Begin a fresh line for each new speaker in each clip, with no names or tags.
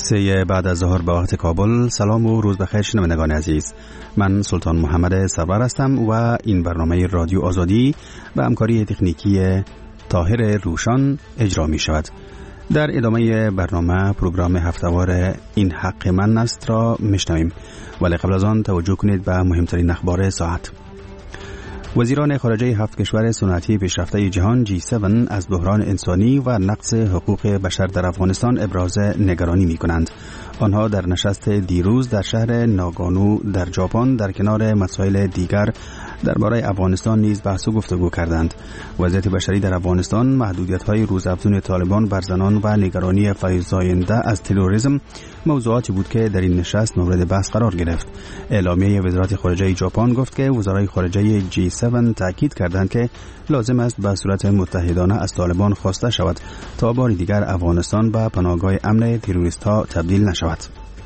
3 بعد از ظهر به وقت کابل. سلام و روز بخیر شنوندگان عزیز. من سلطان محمد سرور هستم و این برنامه رادیو آزادی به همکاری تکنیکی طاهر روشان اجرا می شود. در ادامه برنامه پروگرام هفته‌وار این حق من است را میشنویم، ولی قبل از آن توجه کنید به مهمترین اخبار ساعت. وزیران خارجه 7 کشور صنعتی پیشرفته جهان G7 از بحران انسانی و نقض حقوق بشر در افغانستان ابراز نگرانی می کنند. آنها در نشست دیروز در شهر ناگانو در ژاپن در کنار مسائل دیگر درباره افغانستان نیز بحث و گفتگو کردند. وضعیت بشری در افغانستان، محدودیت‌های روزافزون طالبان بر زنان و نگرانی فزاینده از تروریسم موضوعاتی بود که در این نشست مورد بحث قرار گرفت. اعلامیه وزارت خارجه ژاپن گفت که وزرای خارجه G7 تاکید کردند که لازم است به صورت متحدانه از طالبان خواسته شود تا بار دیگر افغانستان به پناهگاه امن تروریست‌ها تبدیل نشود.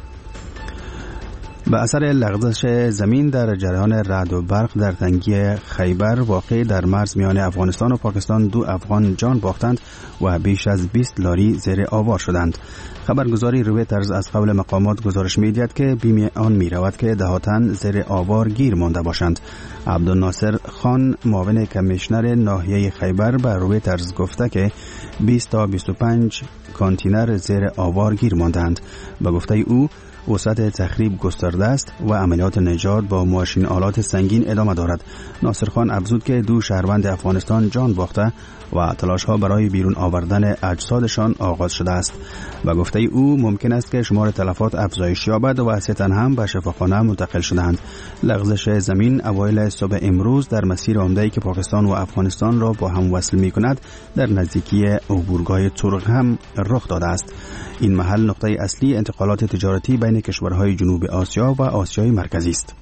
به اثر لغزش زمین در جریان رعد و برق در تنگی خیبر واقع در مرز میان افغانستان و پاکستان 2 افغان جان باختند و بیش از 20 لاری زیر آوار شدند. خبرگزاری رویترز از قبل مقامات گزارش می‌دهد که بیم آن می‌رود که 10 تن زیر آوار گیر مانده باشند. عبدالناصر خان معاون کمیشنر ناحیه خیبر به رویترز گفته که 20 تا 25 کانتینر زیر آوار گیر ماندند. به گفته او وسعت تخریب گسترده است و عملیات نجات با ماشین آلات سنگین ادامه دارد. ناصر خان افزود که 2 شهروند افغانستان جان باخته و تلاش‌ها برای بیرون آوردن اجسادشان آغاز شده است. به گفته او ممکن است که شمار تلفات افزایش یابد و 3 تن هم به شفاخانه منتقل شدند. لغزش زمین اوایل صبح امروز در مسیر عمده‌ای که پاکستان و افغانستان را با هم وصل می‌کند در نزدیکی عبورگاه ترغ هم رخ داده است. این محل نقطه اصلی انتقالات تجارتی بین کشورهای جنوب آسیا و آسیای مرکزی است.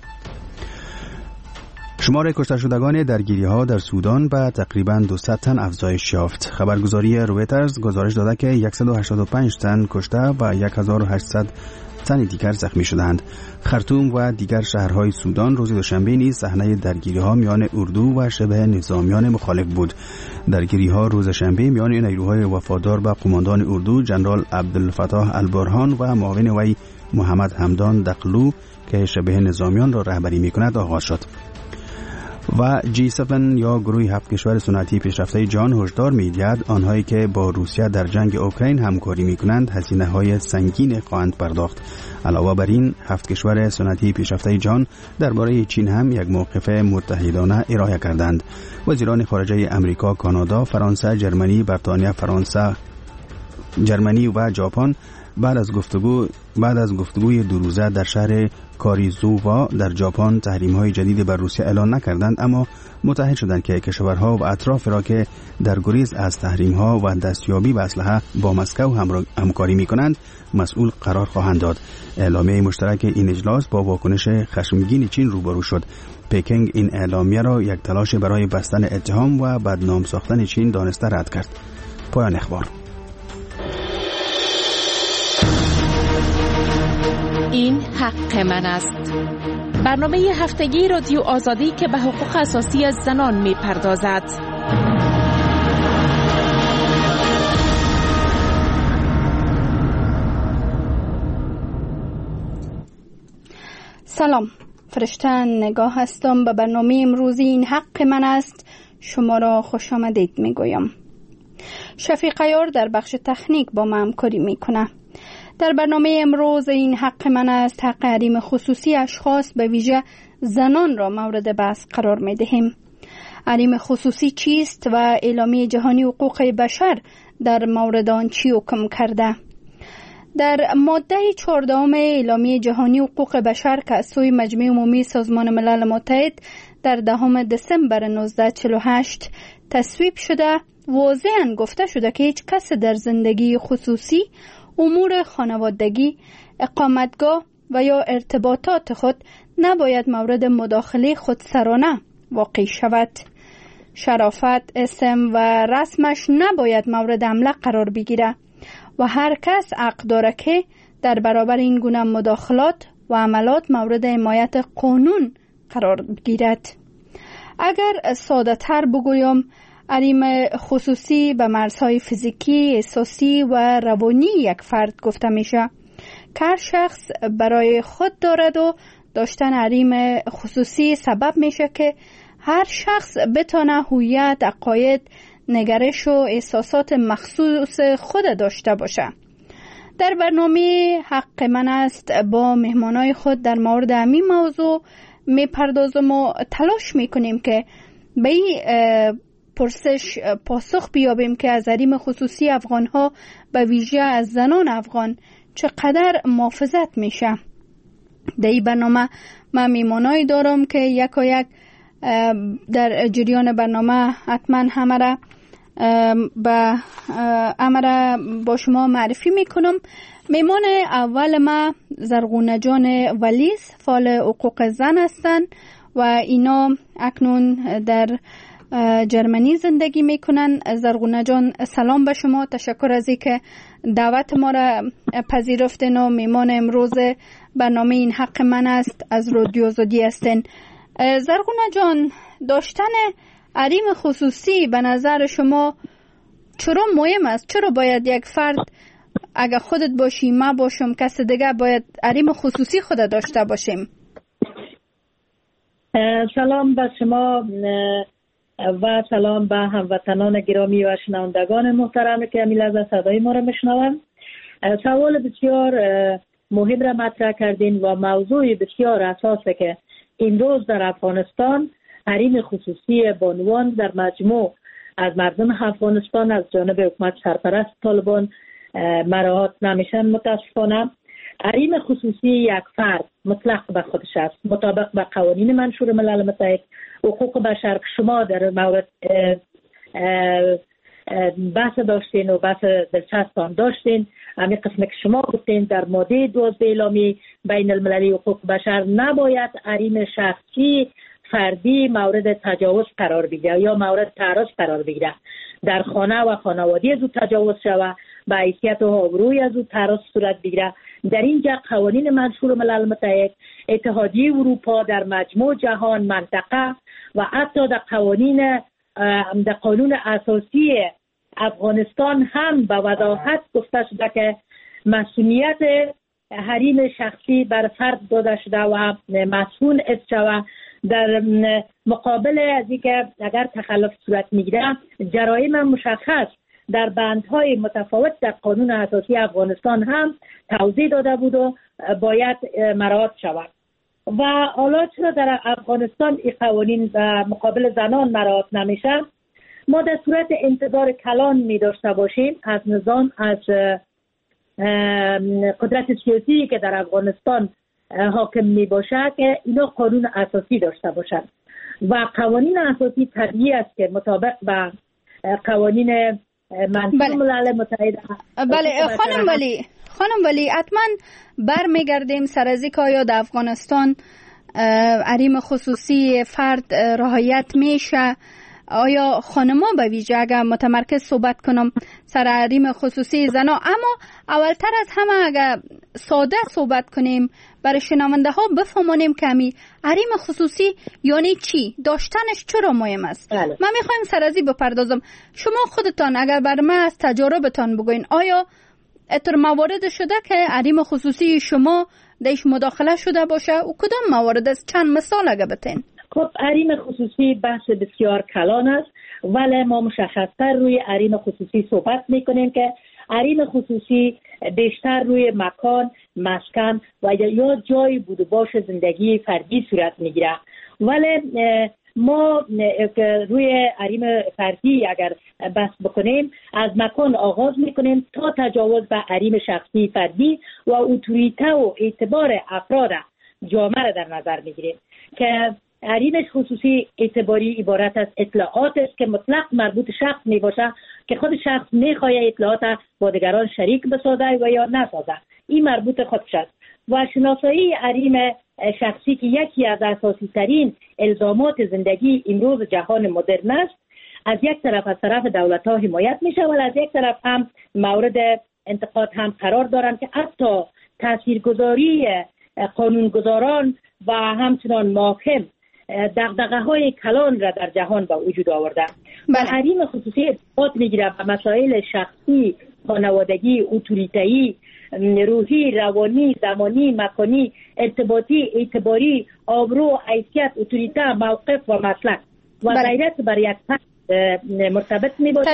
شمار کشته شدگان درگیری‌ها در سودان به تقریباً 200 تن افزایش یافت. خبرگزاری رویترز گزارش داده که 185 تن کشته و 1800 تن دیگر زخمی شدند. خرطوم و دیگر شهرهای سودان روز دوشنبه نیز صحنه درگیری‌ها میان اردو و شبه نظامیان مخالف بود. درگیری‌ها روز شنبه میان نیروهای وفادار به قماندان اردو جنرال عبدالفتاح البرهان و معاون وی محمد حمدان دقلو که شبه نظامیان را رهبری می‌کند آغاز شد. و G7 یا گروه 7 کشور صنعتی پیشرفته جهان هشدار می‌دهد آنهایی که با روسیه در جنگ اوکراین همکاری می‌کنند هزینه‌های سنگین خواهند پرداخت. علاوه بر این 7 کشور صنعتی پیشرفته جهان درباره چین هم یک موقف متحدانه ارائه کردند. وزیران خارجه امریکا، کانادا، فرانسه، جرمنی، بریتانیا، جرمنی و ژاپن بعد از گفتگوی 2 روزه در شهر کاریزووا در ژاپن تحریم‌های جدید بر روسیه اعلان نکردند، اما متحد شدند که کشورها و اطراف را که در گریز از تحریم‌ها و دستیابی به اسلحه با مسکو همکاری می‌کنند مسئول قرار خواهند داد. اعلامیه مشترک این اجلاس با واکنش خشمگین چین روبرو شد. پکینگ این اعلامیه را یک تلاش برای بستن اتهام و بدنام ساختن چین دانسته رد کرد. پایان اخبار.
این حق من است. برنامه هفتگی رادیو آزادی که به حقوق اساسی از زنان می پردازد.
سلام، فرشته نگاه هستم. به برنامه امروزی این حق من است شما را خوش آمدید می گویم. شفیق عیار در بخش تکنیک با من همکاری می کنه. در برنامه امروز این حق من است حق حریم خصوصی اشخاص به ویژه زنان را مورد بحث قرار می دهیم. حریم خصوصی چیست و اعلامیه جهانی حقوق بشر در مورد آن چی حکم کرده؟ در ماده 14 اعلامیه جهانی حقوق بشر که از سوی مجمع عمومی سازمان ملل متحد در 10 دسامبر 1948 تصویب شده، واضحاً گفته شده که هیچ کس در زندگی خصوصی، امور خانوادگی، اقامتگاه و یا ارتباطات خود نباید مورد مداخله خودسرانه واقع شود. شرافت، اسم و رسمش نباید مورد حمله قرار بگیره و هر کس حق داره که در برابر این گونه مداخلات و عملات مورد حمایت قانون قرار گیرد. اگر ساده تر بگویم، حریم خصوصی به مرزهای فیزیکی، احساسی و روانی یک فرد گفته میشه. که هر شخص برای خود دارد و داشتن حریم خصوصی سبب میشه که هر شخص بتونه هویت، عقاید، نگرش و احساسات مخصوص خود داشته باشه. در برنامه حق من است با مهمانای خود در مورد همین موضوع میپردازم و تلاش میکنیم که به این پرسش پاسخ بیابیم که از حریم خصوصی افغان ها به ویژه از زنان افغان چقدر محافظت میشه. در این برنامه من میمانایی دارم که یک در جریان برنامه حتما همه با شما معرفی میکنم. میمان اول ما زرغونه جان ولیز، فعال حقوق زن هستند و اینا اکنون در جرمنی زندگی میکنن. زرغونه جان سلام به شما، تشکر از اینکه دعوت ما را پذیرفتین و میمان امروز برنامه این حق من است از رادیو آزادی هستین. زرغونه جان، داشتن حریم خصوصی به نظر شما چرا مهم است؟ چرا باید یک فرد، اگر خودت باشی، ما باشم، کس دیگه، باید حریم خصوصی خود داشته باشیم؟
سلام به شما و سلام به هموطنان گرامی و شنوندگان محترم که امیل از صدای ما را میشنوند. سوال بسیار مهم را مطرح کردین و موضوع بسیار اساسه که این روز در افغانستان حریم خصوصی بانوان در مجموع از مردم افغانستان از جانب حکومت سرپرست طالبان مراعات نمیشن. متاسفانه حریم خصوصی یک فرد مطلق به خودش است، مطابق به قوانین منشور ملل متحد حقوق بشر. شما در مورد بحث داشتین و بحث دلچسب داشتین، همین قسم که شما گفتین در ماده 12 اعلامیه بین المللی حقوق بشر نباید حریم شخصی فردی مورد تجاوز قرار بگیره یا مورد تعرض قرار بگیره. در خانه و خانواده از او تجاوز شوه، به حیثیت و آبروی از او تعرض صورت بگیره. در اینجا قوانین منشور ملل متحد، اتحادیه اروپا، در مجموع جهان، منطقه و حتی در قانون اساسی افغانستان هم به وضاحت گفته شده که مسئولیت حریم شخصی بر فرد داده شده و مسئول است و در مقابل از اینکه اگر تخلف صورت میگیره جرایم مشخص در بندهای متفاوت در قانون اساسی افغانستان هم توضیح داده بود و باید مراعات شود. و حالا چرا در افغانستان این قوانین در مقابل زنان مراعات نمیشه؟ ما در صورت انتظار کلان می داشته باشیم از نظام، از قدرت سیاسی که در افغانستان حاکم می باشه که اینا قانون اساسی داشته باشند و قوانین اساسی طبیعی است که مطابق به قوانین منشور ملل متحد.
بله خانم ولی حتما برمیگردیم سر از اینکه آیا در افغانستان حریم خصوصی فرد رعایت میشه؟ آیا خانما به ویژه، اگر متمرکز صحبت کنم سر حریم خصوصی زنا، اما اولتر از همه اگر ساده صحبت کنیم برای شنونده ها بفهمانیم که حریم خصوصی یعنی چی، داشتنش چرا مهم است. من میخوایم سر از این بپردازم. شما خودتان اگر بر من از تجاربتان بگوین، آیا اتر موارد شده که حریم خصوصی شما دیش مداخله شده باشه و کدام موارد است؟ چند مثال اگر بتین.
خب حریم خصوصی بحث بسیار کلان است، ولی ما مشخصتر روی حریم خصوصی صحبت میکنیم که حریم خصوصی بیشتر روی مکان، مسکن و یا جای بود و باش زندگی فردی صورت میگیره. ولی ما روی حریم فردی اگر بحث بکنیم از مکان آغاز میکنیم تا تجاوز به حریم شخصی فردی و اتوریته و اعتبار افراد جامعه را در نظر میگیریم که حریم خصوصی اعتباری عبارت از اطلاعات است که مطلق مربوط شخص می باشه که خود شخص میخواد اطلاعات با دیگران شریک بسازه و یا نسازه. این مربوط خودش است. و شناسایی حریم شخصی که یکی از اساسی ترین الزامات زندگی امروز جهان مدرن است، از یک طرف از طرف دولت ها حمایت میشه و از یک طرف هم مورد انتقاد هم قرار دارند که حتی تاثیرگذاری قانونگذاران و همچنان محاکم دغدغه های کلان را در جهان به وجود آورده. و حریم خصوصی ارتباط میگیره به مسائل شخصی خانوادگی، اتوریتایی، روحی، روانی، زمانی، مکانی، ارتباطی، اعتباری، آبرو، حیثیت، اتوریته، موقف و مسلک و غیرت بر یک فرد مرتبط می باشد.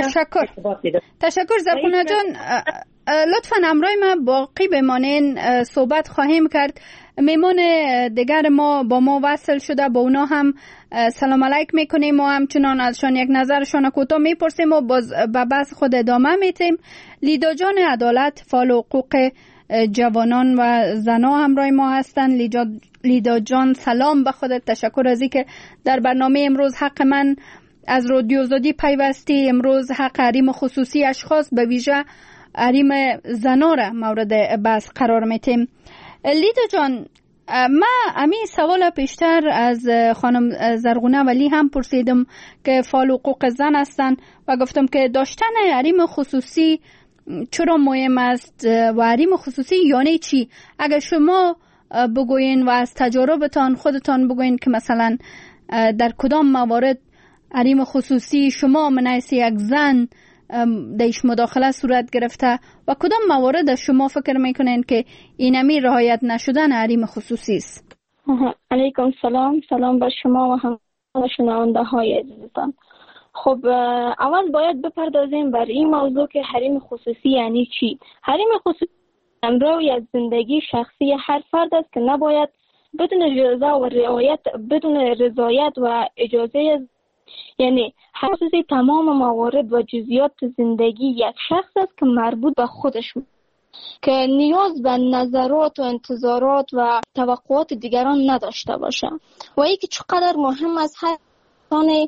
تشکر زرخونه جان. لطفا امروی ما باقی بمانین، صحبت خواهیم کرد. میمون دیگر ما با ما وصل شده، با اونا هم سلام علیک میکنیم و همچنان ازشان یک نظرشان کوتاه میپرسیم و باز به بحث خود ادامه میتیم. لیدا جان عدالت، فعال حقوق جوانان و زنا همراه ما هستن. لیدا جان سلام به خودت، تشکر از اینکه در برنامه امروز حق من از رادیو آزادی پیوستی. امروز حق حریم خصوصی اشخاص به ویژه حریم زنا را مورد بحث قرار میتیم. لیدا جان، ما امی سوال پیشتر از خانم زرغونه ولی هم پرسیدم که فعال حقوق زن هستن و گفتم که داشتن حریم خصوصی چرا مهم است و حریم خصوصی یعنی چی؟ اگر شما بگوین و از تجاربتان خودتان بگوین که مثلا در کدام موارد حریم خصوصی شما من حیث یک زن دیش مداخله صورت گرفته و کدام موارد شما فکر میکنین که اینمی رعایت نشدن حریم خصوصی است؟
علیکم سلام بر شما و هم شنونده های عزیزتان. خب اول باید بپردازیم بر این موضوع که حریم خصوصی یعنی چی. حریم خصوصی امروی از زندگی شخصی هر فرد است که نباید بدون رضا و بدون رضایت و اجازه، یعنی خصوصی تمام موارد و جزئیات زندگی یک شخص است که مربوط به خودش که نیاز به نظرات و انتظارات و توقعات دیگران نداشته باشه و اینکه چقدر مهم است هر انسان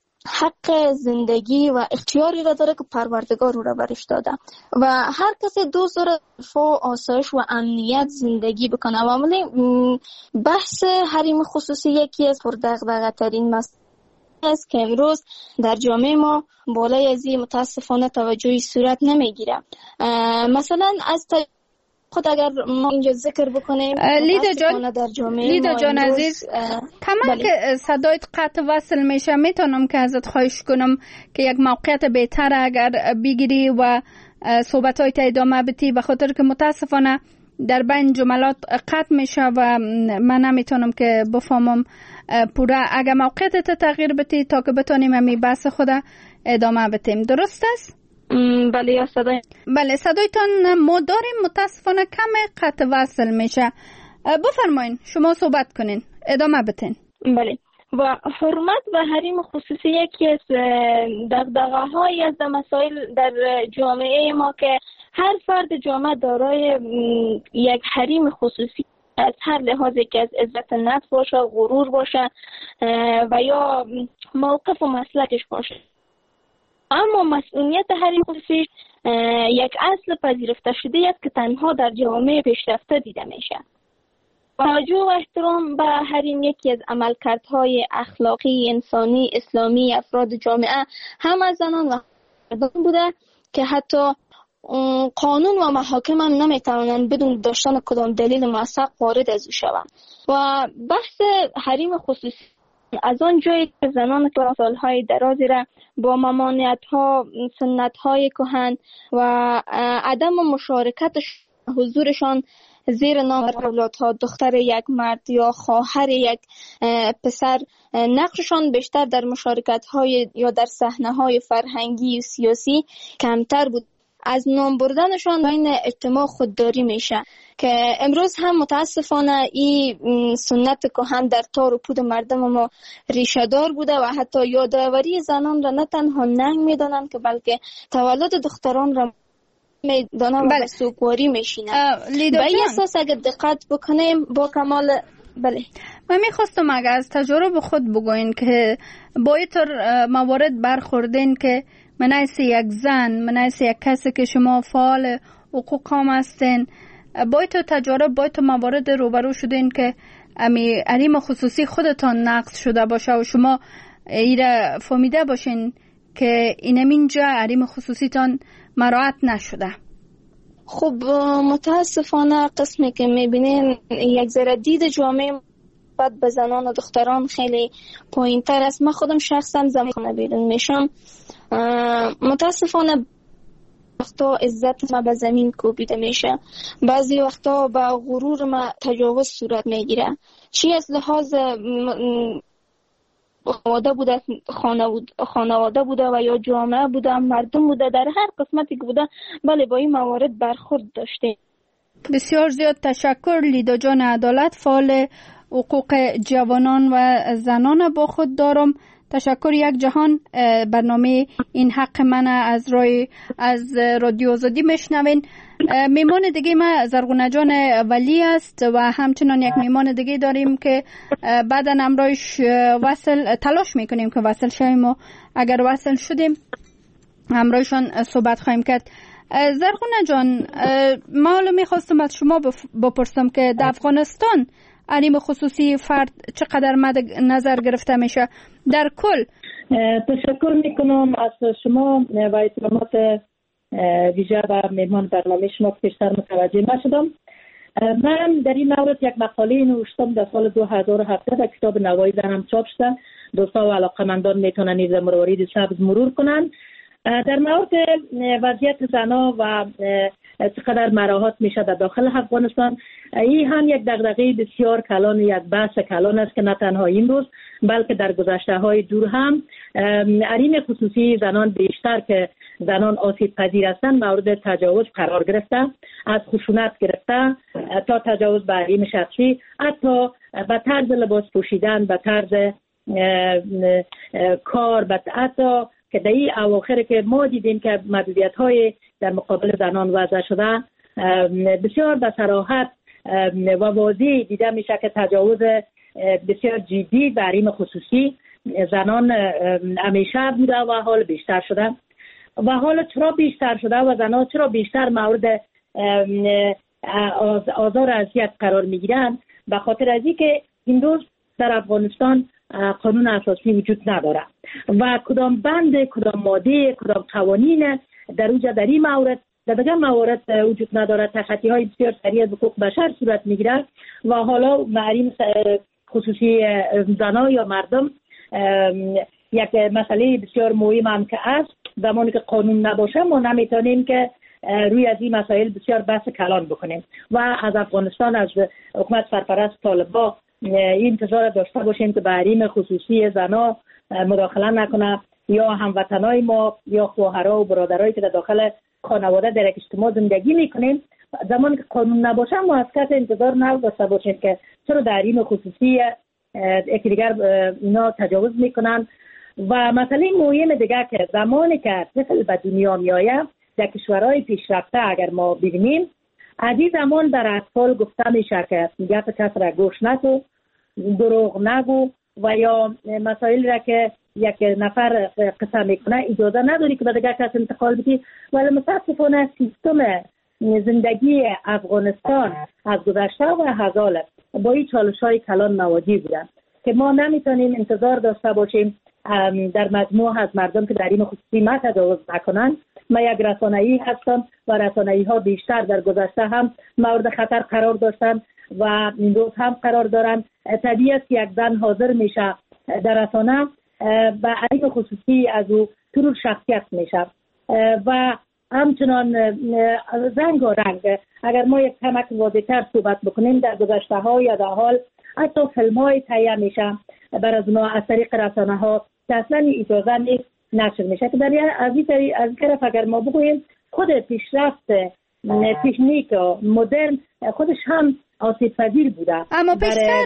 حق زندگی و اختیاری را داره که پروردگار او را برش داده و هر کسی دوست داره رفاه، آسایش و امنیت زندگی بکنه. و عملی بحث حریم خصوصی یکی از پردغدغه ترین مسائل است که امروز در جامعه ما بالای از این متاسفانه توجهی صورت نمیگیره. مثلا از خود اگر ما اینجا ذکر بکنیم
لیدا جان عزیز، کما که صدایت قطع وصل میشه، میتونم که ازت خواهش کنم که یک موقعیت بهتر اگر بگیری و صحبت‌هایت ادامه بدی، به خاطر که متاسفانه در بین جملات قطع میشه و من نمیتونم که بفهمم پورا. اگر موقعیت تغییر بدی تا که بتونیم همی بحث خود ادامه بدیم. درست است؟ بله صدایتان ما داریم، متاسفانه کم قطع وصل میشه. بفرمایین، شما صحبت کنین، ادامه بدین.
بله. و حرمت و حریم خصوصی یکی از دغدغه‌های از مسائل در جامعه ما که هر فرد جامعه دارای یک حریم خصوصی از هر لحاظی که از عزت نفس باشه، غرور باشه و یا موقف و مسلکش باشه. اما مسئولیت حریم خصوصی یک اصل پذیرفته شده است که تنها در جامعه پیشرفته دیده میشه. توجه و احترام به حریم یکی از عملکردهای اخلاقی، انسانی، اسلامی افراد جامعه هم از زنان و مردان بوده که حتی قانون و محاکم هم نمیتوانند بدون داشتن کدام دلیل موثق وارد از او شوند. و بحث حریم خصوصی از آن جایی که زنان که سالهای درازی را با ممانعت‌ها، سنت‌های کهن و عدم مشارکت حضورشان زیر نام اولادها، دختر یک مرد یا خواهر یک پسر، نقششان بیشتر در مشارکت‌های یا در صحنه‌های فرهنگی و سیاسی کمتر بود. از نام بردنشان بین اجتماع خودداری میشه که امروز هم متاسفانه این سنت کهن در تار و پود مردم ما ریشه دار بوده و حتی یادآوری زنان را نه تنها ننگ میدانند که بلکه تولد دختران را میدانند و سوگواری میشینند. به این اساس اگر دقت بکنیم با کمال
من میخواستم اگر از تجربه خود بگوین که با اینطور موارد برخوردین که من حیث یک زن، من حیث یک کسی که شما فعال حقوق هم هستین، با اینطور تجربه، با اینطور موارد روبرو شدین که حریم خصوصی خودتان نقض شده باشه و شما ایره فهمیده باشین که اینجا حریم خصوصیتان مراعات نشده.
خب متاسفانه قسمی که میبینین یک ذره دید جامعه بعد به زنان و دختران خیلی پایین تر است. من خودم شخصا زمان بیرون میشم، متاسفانه وقتا عزت ما به زمین کوبیده میشه، بعضی وقتا به غرور ما تجاوز صورت میگیره، چی از لحاظ خانواده بوده، خانواده بوده و یا جامعه بوده، مردم بوده، در هر قسمتی که بوده بله با این موارد برخورد داشته.
بسیار زیاد تشکر لیدا جان عدالت، فعال حقوق جوانان و زنان با خود دارم. تشکر یک جهان. برنامه این حق من از رادیو آزادی میشنوین. میمان دیگه ما زرغونه جان ولی است و همچنان یک میمان دیگه داریم که بعدا امروز تلاش میکنیم که وصل شویم و اگر وصل شدیم امروزشان صحبت خواهیم کرد. زرغونه جان، ما میخواستم از شما بپرسم که در افغانستان حریم خصوصی فرد چقدر مد نظر گرفته میشه در کل؟
تشکر میکنم از شما و اطلاعات ویژه و مهمان برنامه شما که بیشتر متوجه نشدم. من در این مورد یک مقاله نوشتم در سال 2017 در کتاب نوای زنم چاپ شده. دوستا و علاقمندان میتونن نیز مروارید سبز مرور کنن در مورد وضعیت زنها و چقدر مراحت میشه در داخل افغانستان. این هم یک دغدغه بسیار کلان، یک بحث کلان است که نه تنها این روز بلکه در گذشته های دور هم حریم خصوصی زنان بیشتر که زنان آسیب پذیر هستند مورد تجاوز قرار گرفته، از خشونت گرفته تا تجاوز به حریم شخصی، حتی به طرز لباس پوشیدن، به طرز کار، حتی که در این اواخر که ما دیدیم که محدودیت‌های در مقابل زنان وضع شده بسیار به صراحت و واضح دیده میشه که تجاوز بسیار جدی به حریم خصوصی زنان همیشه بوده و حال بیشتر شده. و حال چرا بیشتر شده و زنان چرا بیشتر مورد آزار و اذیت قرار میگیرن؟ به خاطر از اینکه این روز در افغانستان قانون اساسی وجود نداره و کدام بند، کدام ماده، کدام قوانین در این مورد در دیگر موارد وجود نداره. تخطی های بسیار سریع از حقوق بشر صورت میگیره و حالا حریم خصوصی زنان یا مردم یک مسئله بسیار مهم هم که است. زمانی که قانون نباشه ما نمیتونیم که روی از این مسائل بسیار بحث کلان بکنیم و از افغانستان، از حکومت سرپرست طالبان این انتظار داشته باشیم که به حریم خصوصی زنان مداخله نکنه یا هموطنای ما یا خواهرها و برادرایی که در داخل خانواده در یک اجتماع زندگی میکنیم. زمانی که قانون نباشه ما از کس انتظار نداشته باشیم که چرا در حریم خصوصی یکی دیگر اینا تجاوز میکنن. و مسئله مهم دیگه که زمانی که طفل به دنیا میآید در کشورهای پیشرفته اگر ما ببینیم از این زمان در اطفال گفته میشه که گپ کس را گوش نکن، دروغ نگو و یا مسائل را که یک نفر قصه میکنه اجازه نداری که به دیگر کس انتقال بدی. ولی متاسفانه سیستم زندگی افغانستان از گذشته و هزال با این چالش‌های کلان مواجه بودن که ما نمیتونیم انتظار داشته باشیم در مجموع از مردم که در این خصوصی ما تجاوز نکنن. ما یک رسانه‌ای هستم و رسانه‌ای‌ها بیشتر در گذشته هم مورد خطر قرار داشتن و این روز هم قرار دارن. طبیعی است یک زن حاضر میشه در رسانه به حریم خصوصی از او طور شخصیت میشه و همچنان رنگ و رنگ. اگر ما یک کمک واضح‌تر صحبت بکنیم در گذشته ها یا در حال حتی فیلم های تهیه میشه بر از اونها از طریق رسانه ها که اصلا اجازه نیست نشر میشه که در از این طرف اگر ما بگوییم خود پیشرفت تکنیک و مدرن خودش هم آسیب پذیر بوده.
اما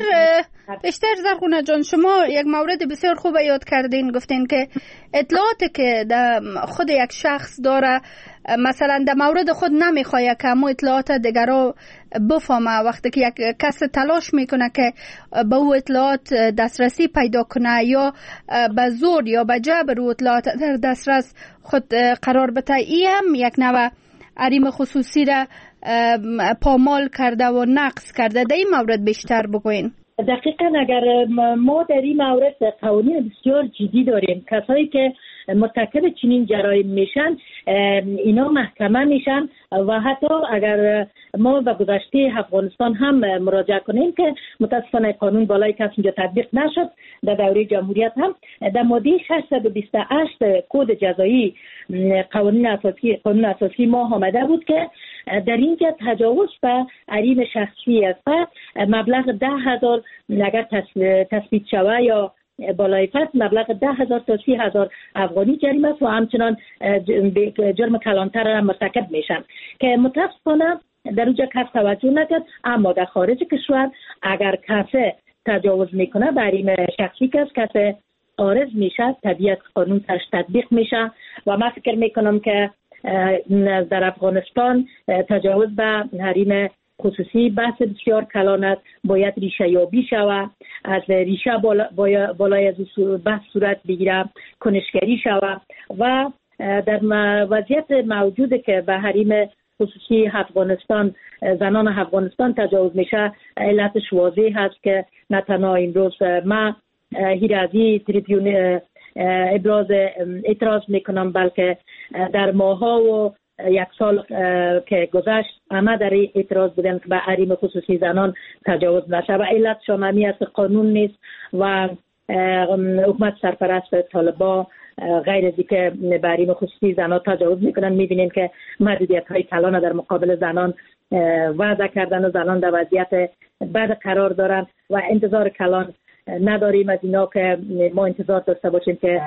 بیشتر زرغونه جان شما یک مورد بسیار خوب یاد کردین، گفتین که اطلاعاتی که خود یک شخص داره مثلا در مورد خود نمیخواد که اما اطلاعات دیگرها بفهمه. وقتی که یک کس تلاش میکنه که به او اطلاعات دسترسی پیدا کنه یا به زور یا به جبر او اطلاعات در دسترس خود قرار بده، این هم یک نوع حریم خصوصی را پامال کرده و نقض کرده. در این مورد بیشتر بگوین.
دقیقاً اگر ما در این مورد قوانین بسیار جدی داریم، کسایی که مرتکب چنین جرایم میشن اینا محکمه میشن و حتی اگر ما به گذشته افغانستان هم مراجعه کنیم که متاسفانه قانون بالای کس اینجا تطبیق نشد، در دوره جمهوریت هم در ماده 628 کد جزایی قانون اساسی ما آمده بود که در اینجا تجاوز به حریم شخصی است و مبلغ 10,000 اگر تثبیت شود یا بالای فصل مبلغ 10,000 تا 30,000 افغانی جریمه است و همچنان جرم کلانتر را مرتکب میشن که متاسفانه در اونجا کس توجه نکرد. اما در خارج کشور اگر کسی تجاوز میکنه به حریم شخصی کسی عارض میشه، طبیعت قانون ترش تطبیق میشه و من فکر میکنم که در افغانستان تجاوز به حریم خصوصی بحث بسیار کلان است، باید ریشه یابی شود، از ریشه بالای از بحث صورت بگیره، کنشگری شود و در وضعیت موجود که به حریم خصوصی افغانستان زنان افغانستان تجاوز میشه، علتش واضح هست که نه تنها امروز ما هیرازی تریبیون ابراز اعتراض میکنم، بلکه در ماها و یک سال که گذشت همه در اعتراض بودن که به حریم خصوصی زنان تجاوز نشه و علت شاممی است قانون نیست و حکومت سرپرست طالبان غیر از اینکه به حریم خصوصی زنان تجاوز میکنن میبینیم که محدودیت های کلان در مقابل زنان وضع کردن و زنان در وضعیت بد قرار دارن و انتظار کلان نداریم از اینا که ما انتظار داشته باشیم که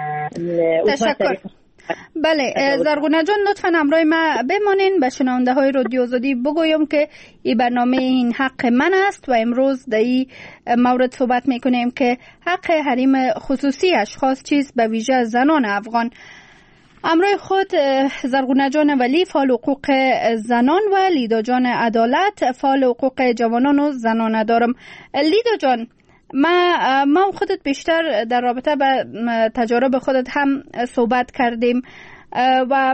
تشکر. بله زرغونه جان لطفاً همراه ما بمانین. به شنونده های رادیو آزادی بگویم که این برنامه این حق من است و امروز در این مورد صحبت میکنیم که حق حریم خصوصی اشخاص چیست، به ویژه زنان افغان. همراه خود زرغونه جان ولی فعال حقوق زنان و لیدا جان عدالت فعال حقوق جوانان و زنانه دارم. لیدا جان، ما خودت بیشتر در رابطه به تجارب خودت هم صحبت کردیم و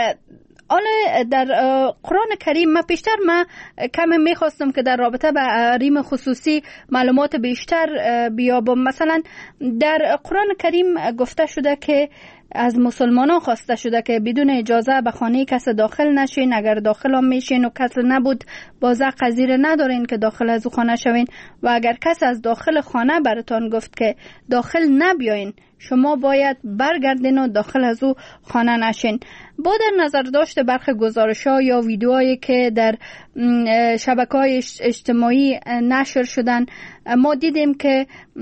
حالا در قرآن کریم ما کم میخواستم که در رابطه به حریم خصوصی معلومات بیشتر بیابم. مثلا در قرآن کریم گفته شده که از مسلمانان خواسته شده که بدون اجازه به خانه کس داخل نشین، اگر داخل هم میشین و کس نبود بازه قذیره ندارین که داخل از او خانه شوین و اگر کس از داخل خانه براتان گفت که داخل نبیاین شما باید برگردین و داخل از او خانه نشین. با در نظر داشته برخی گزارش‌ها یا ویدیوهایی که در شبکه‌های اجتماعی نشر شدن، ما دیدیم که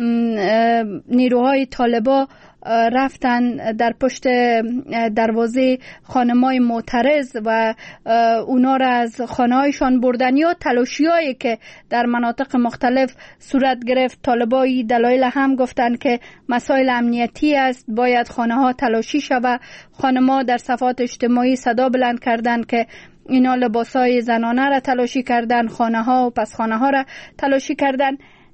نیروهای طالبان رفتن در پشت دروازه خانم‌های معترض و اونا را از خانه‌هایشان بردن یا تلاشی‌هایی که در مناطق مختلف صورت گرفت. طالبای دلایل هم گفتن که مسائل امنیتی است، باید خانه‌ها تلاشی شود. خانم‌ها در صفحات اجتماعی صدا بلند کردن که اینا لباسای زنانه را تلاشی کردن، خانه‌ها و پس خانه‌ها را تلاشی کردن.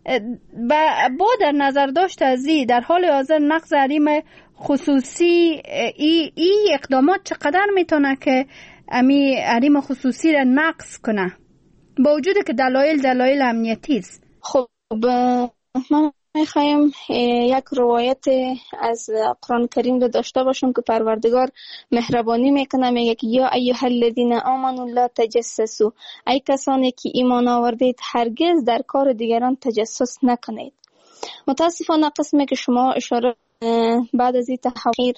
با در نظر داشت از در حال حاضر نقض حریم خصوصی ای اقدامات چقدر میتونه که امی حریم خصوصی را نقض کنه با وجود که دلایل امنیتی است؟
خب من میخوایم یک روایت از قرآن کریم رو داشته باشم که پروردگار مهربانی میکنه، میگه که یا ایها الذین آمنوا لا تجسسوا، ای کسانی که ایمان آوردید هرگز در کار دیگران تجسس نکنید. متاسفانه قسمی که شما اشاره بعد از این تحقیر،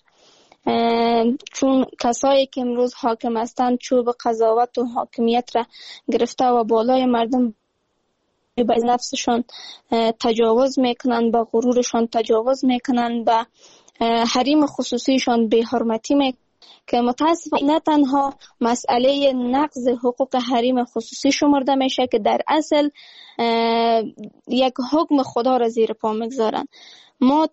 چون کسایی که امروز حاکم هستند چوب قضاوت و حاکمیت را گرفته و بالای مردم به نفسشان تجاوز میکنن، به غرورشان تجاوز میکنن، به حریم خصوصیشان بی حرمتی میکنن که متاسفانه نه تنها مسئله نقض حقوق حریم خصوصی شمرده میشه که در اصل یک حکم خدا را زیر پا میگذارن. ما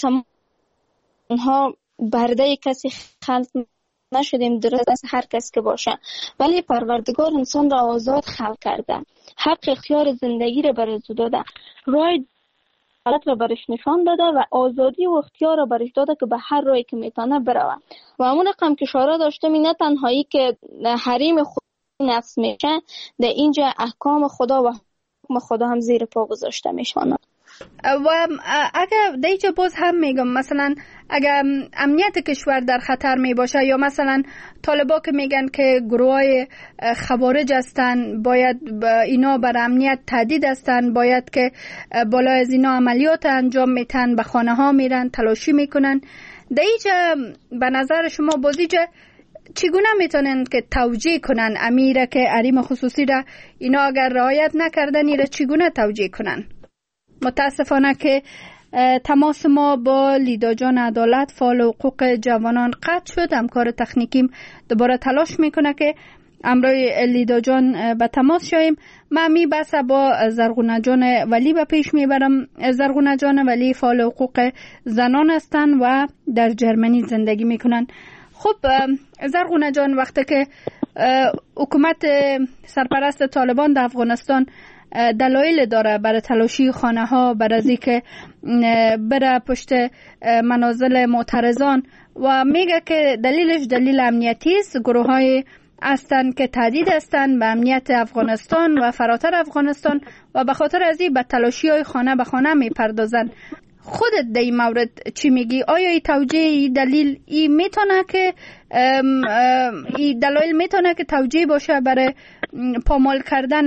تمامها برده کسی خلق نشدیم، درست هر کس که باشه، ولی پروردگار انسان را آزاد خلق کرده، حق اختیار زندگی را برش داده، راه حالت را برش نشان داده و آزادی و اختیار را برش داده که به هر راهی که میتونه بروه. و همون رقم که اشاره داشتم نه تنهایی که حریم خود نفس میشه، در اینجا احکام خدا و حکم خدا هم زیر پا گذاشته میشونه.
و اگر دیجا باز هم میگم مثلا اگر امنیت کشور در خطر می باشه یا مثلا طالبا که میگن که گروه خوارج هستن، باید اینا بر امنیت تهدید هستن، باید که بالا از اینا عملیات انجام میتن، به خانه ها میرن تلاشی میکنن. دیجا به نظر شما بازیجا چگونه میتونن که توجیه کنن امیره که حریم خصوصی را اینا اگر رعایت نکردن ایره چگونه توجیه کنن؟ متاسفانه که تماس ما با لیدا جان عدالت فعال حقوق جوانان قطع شد. همکار تکنیکیم دوباره تلاش میکنه که امروز لیدا جان به تماس شویم. من می بس با زرغونه جان ولی به پیش میبرم. زرغونه جان ولی فعال حقوق زنان هستن و در جرمنی زندگی میکنن. خب زرغونه جان، وقتی که حکومت سرپرست طالبان در افغانستان دلایل داره برای تلاشی خانه ها، برای از اینکه بره پشت منازل معترضان و میگه که دلیلش دلیل امنیتی است، گروه های هستند که تهدید هستند به امنیت افغانستان و فراتر افغانستان و به خاطر از این به تلاشی های خانه به خانه میپردازن. خودت در این مورد چی میگی؟ آیا این توجیه این دلیل این میتونه که این دلایل میتونه که توجیه باشه برای پامال کردن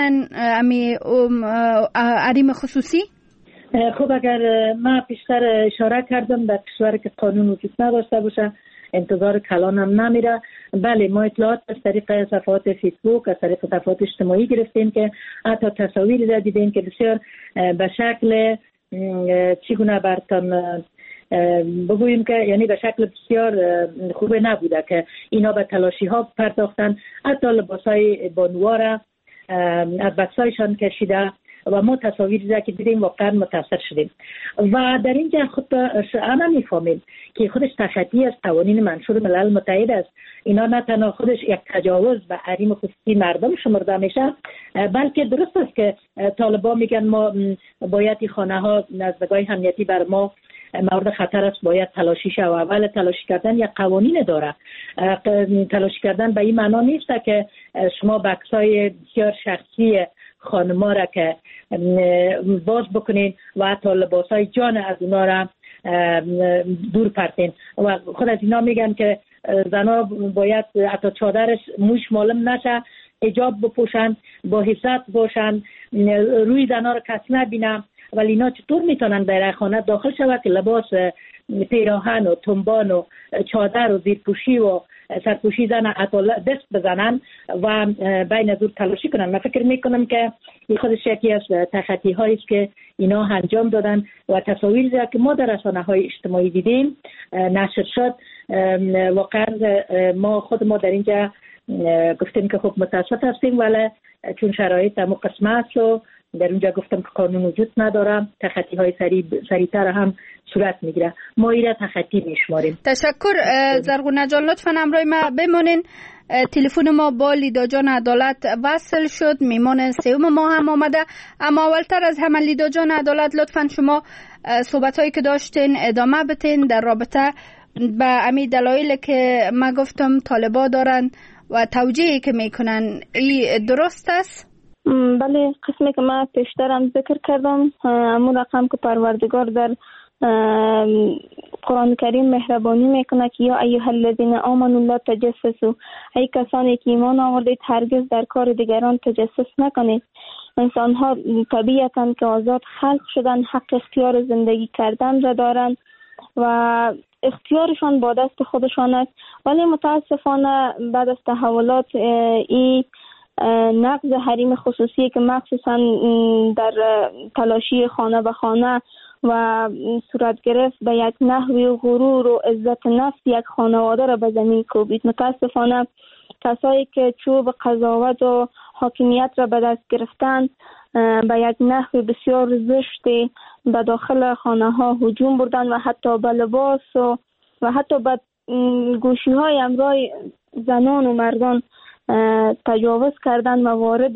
حریم خصوصی؟
خب اگر من پیشتر اشاره کردم در کشور که قانون وجود نداشته باشه انتظار کلان هم نمیره. بله، ما اطلاعات از طریق صفحات فیسبوک، از طریق صفحات اجتماعی گرفتیم که حتی تصاویری را دیدیم که بسیار به شکل چگونه برتان بگوییم که یعنی به شکل بسیار خوب نبوده که اینا به تلاشی ها پرداختن، حتی لباسای بانوارا از بکسایشان کشیده و ما تصاویری که دیدیم واقعا متاثر شدیم و در اینجا خود همه میفهمیم که خودش تخطی از قوانین منشور ملل متحد است. اینا نه تنها خودش یک تجاوز به حریم خصوصی مردم شمرده میشه، بلکه درست است که طالبان میگن ما باید این خانه ها نزدگاه امنیتی بر ما مورد خطر است، باید تلاشی شود. اول تلاشی کردن یک قوانین داره. تلاشی کردن به این معنا نیست که شما بکسای بسیار شخصی خانما را که باز بکنین و حتی لباسای جان از اونا را دور پرتین و خود از اینا میگن که زنا باید حتی چادرش موش معلوم نشه، حجاب بپوشن، با حفظت باشن، روی زنا را کس نبینه. ولی اینا چطور میتونن در خانه داخل شود که لباس پیراهن و تنبان و چادر و زیرپوشی و سرپوشی زنن، دست بزنن و بین از دور تلاشی کنن؟ من فکر میکنم که این خودش یکی از تخطی هایی است که اینا انجام دادن و تصاویری که ما در رسانه های اجتماعی دیدیم نشر شد. واقعا ما در اینجا گفتیم که خب متاسف هستیم، ولی چون شرایط همون قسمه است و در اونجا گفتم که قانون وجود نداره، تخطی های سریعتر هم صورت میگیره. ما ایره تخطی میشماریم.
تشکر زرغونه جان، لطفا همراه ما بمانین. تلفن ما با لیدا جان عدالت وصل شد، میمان سوم ما هم آمده. اما اولتر از همه لیدا جان عدالت، لطفا شما صحبت هایی که داشتین ادامه بتین در رابطه به امی دلایل که ما گفتم طالبا دارن و توجیهی که میکنن، این درست است؟
بله، قسمی که من پیشترم ذکر کردم، همون رقم که پروردگار در قرآن کریم مهربانی میکنه که یا ایها الذین آمنوا لا تجسسوا، ای کسانی که ایمان آوردید هرگز در کار دیگران تجسس نکنید. انسان ها طبیعتاً که آزاد خلق شدن، حق اختیار زندگی کردن را دارن و اختیارشان با دست خودشان است، ولی متاسفانه بعد از تحولات این نقض حریم خصوصی که مخصوصا در تلاشی خانه به خانه و صورت گرفت به یک نحوی غرور و عزت نفس یک خانواده را به زمین کوبید. متاسفانه کسایی که چوب قضاوت و حاکمیت را به دست گرفتن به یک نحو بسیار زشتی به داخل خانه ها هجوم بردن و حتی به لباس و حتی به گوشی های امراه زنان و مردان تجاوز کردن و وارد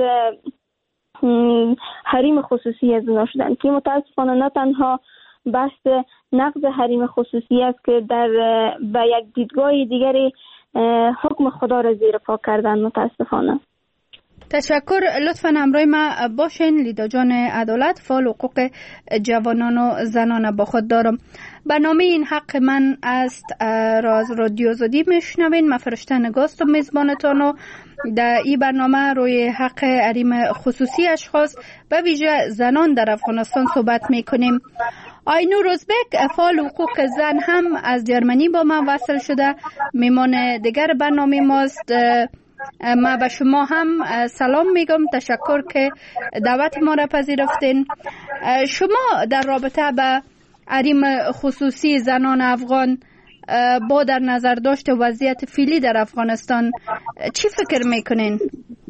حریم خصوصی از اونا شدن که متاسفانه نه تنها بحث نقض حریم خصوصی است که به یک دیدگاه دیگری حکم خدا را زیر پا کردن. متاسفانه
تشکر. لطفاً همراه ما باشین. لیدا جان عدالت، فعال حقوق جوانان و زنان با خود دارم. برنامه این حق من است را از رادیو آزادی میشنوین. من فرشته نگاست و میزبانتان و در این برنامه روی حق حریم خصوصی اشخاص و ویژه زنان در افغانستان صحبت میکنیم. آینور ازبک، فعال حقوق زن، هم از جرمنی با من وصل شده، میمان دیگر برنامه ماست. ما به شما هم سلام میگم. تشکر که دعوت ما را پذیرفتین. شما در رابطه به حریم خصوصی زنان افغان با در نظر داشت وضعیت فعلی در افغانستان چی فکر میکنین؟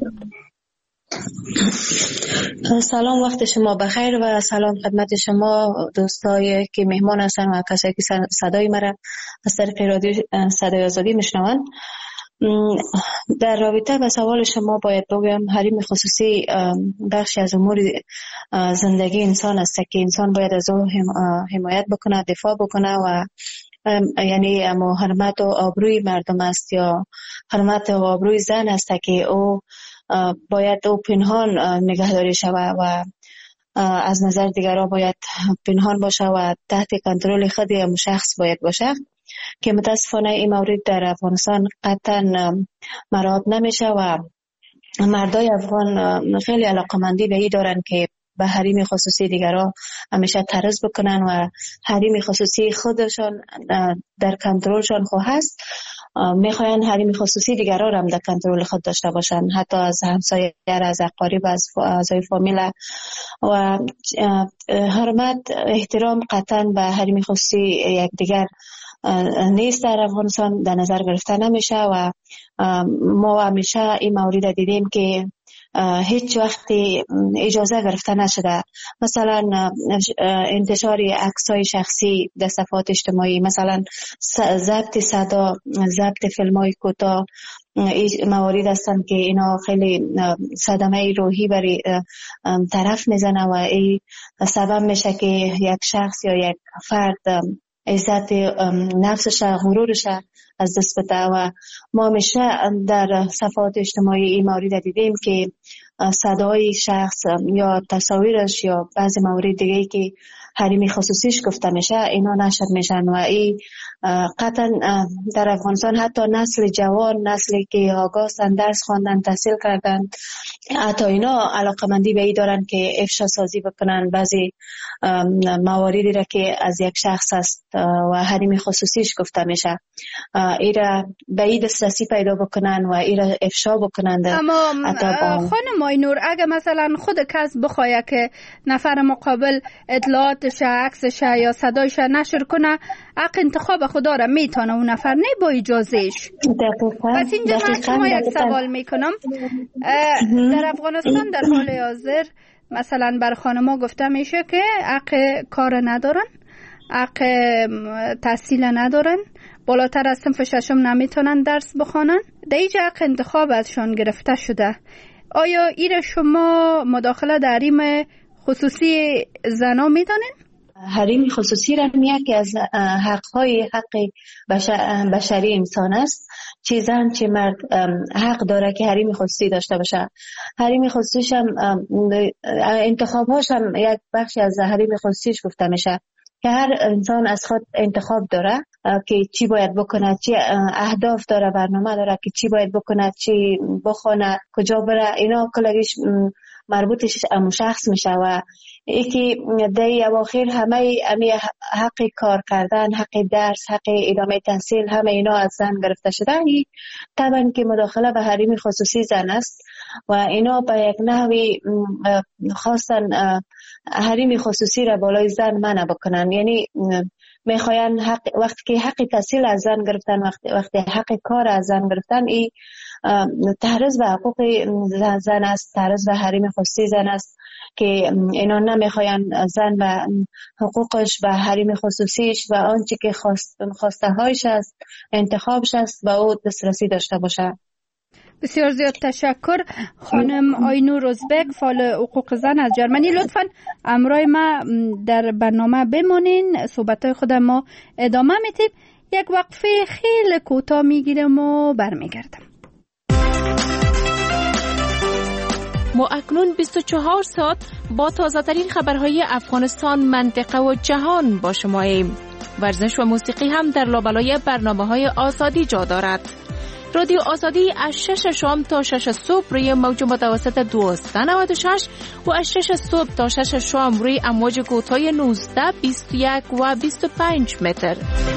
سلام، وقت شما بخیر و سلام خدمت شما دوستایی که مهمان هستن و کسایی که صدای مرا از طریق رادیو صدای آزادی میشنون. در رابطه با سوال شما باید بگویم حریم خصوصی بخشی از امور زندگی انسان است که انسان باید از او حمایت بکنه، دفاع بکنه و یعنی اما حرمت و آبروی مردم است یا حرمت و آبروی زن است که او باید او پنهان نگهداری شود و از نظر دیگران باید پنهان باشه و تحت کنترل خود هم شخص باید باشه که متاسفانه این مورد در افغانستان قطعا مراعات نمیشه و مردای افغان خیلی علاقمندی به این دارن که به حریم خصوصی دیگران همیشه تعرض بکنن و حریم خصوصی خودشان در کنترلشان خو هست، میخواین حریم خصوصی دیگران هم در کنترل خود داشته باشن، حتی از همسایه، از اقارب، از اعضای فامیل. و حرمت، احترام قطعا به حریم خصوصی یکدیگر نیست در افغانستان در نظر گرفته نمیشه و ما همیشه این مورد دیدیم که هیچ وقتی اجازه گرفته نشده. مثلا انتشار عکس‌های شخصی در صفحات اجتماعی، مثلا ضبط صدا، ضبط فیلم‌های کوتاه، موارد هستند که اینا خیلی صدمه روحی برای طرف میزنه و این سبب میشه که یک شخص یا یک فرد عزت نفسش، غرورش از دست بده. و ما همیشه در صفحات اجتماعی این مورد دیدیم که صدای شخص یا تصاویرش یا بعضی موارد دیگه که حریم خصوصیش گفته میشه اینا نشر میشن و این قطعا در افغانستان حتی نسل جوان، نسلی که آگاهن، درس خواندن، تحصیل کردن، حتی اینا علاقمندی به این دارن که افشا سازی بکنن بعضی مواردی را که از یک شخص است و حریم خصوصیش گفته میشه، ایرا به این دسترسی پیدا بکنن و ایرا افشا بکنن.
اما خانم آینور، اگه مثلا خود کس بخواه که نفر مقابل اطلاعاتش، عکسش یا صدایش نشر کنه، حق انتخاب خدا را میتونه اون نفر، نه با اجازهش. پس اینجا من شما یک سوال میکنم. در افغانستان در حال حاضر مثلا بر خانما گفته میشه که حق کار ندارن، حق تحصیل ندارن، بالاتر از صنف ششم نمیتونن درس بخوانن، در اینجا حق انتخاب ازشان گرفته شده. آیا این شما مداخله در حریم خصوصی زنا میدانین؟
حریم خصوصی را یکی از حقهای حق بشری انسان است. چه زن چه مرد حق داره که حریم خصوصی داشته باشه. حریم خصوصیش هم انتخابهاش هم یک بخشی از حریم خصوصیش گفته میشه که هر انسان از خود انتخاب داره که چی باید بکنه، چی اهداف داره، برنامه داره که چی باید بکنه، چی بخونه، کجا بره. اینا کلگیش مربوطش شخص میشه و یکی دی اواخر همه حق کار کردن، حق درس، حق ادامه تحصیل، همه اینا از زن گرفته شده. طبعا که مداخله به حریم خصوصی زن است و اینا به یک نحوی خواستن حریم خصوصی را بالای زن منع بکنن. یعنی میخواین وقتی که حق تحصیل از زن گرفتن، وقتی حق کار از زن گرفتن، این تعرض به حقوق زن است، تعرض به حریم خصوصی زن است که اینا نمیخواین زن و حقوقش و حریم خصوصیش و آنچه که خواسته هایش است، انتخابش است و او دسترسی داشته باشه.
بسیار زیاد تشکر. خانم آینور ازبک، فعال حقوق زن از جرمنی، لطفاً همراه ما در برنامه بمانین. صحبت‌های خود ما ادامه میدیم. یک وقفه خیلی کوتاه میگیرم و برمیگردم.
ما اکنون 24 ساعت با تازه‌ترین خبرهای افغانستان، منطقه و جهان با شماییم. ورزش و موسیقی هم در لابلای برنامه‌های آزادی جا دارد. رادیو آزادی از 6 شام تا 6 صبح روی موج متوسط 1296 و از 6 صبح تا 6 شام روی امواج کوتاه 19، 21 و 25 متر.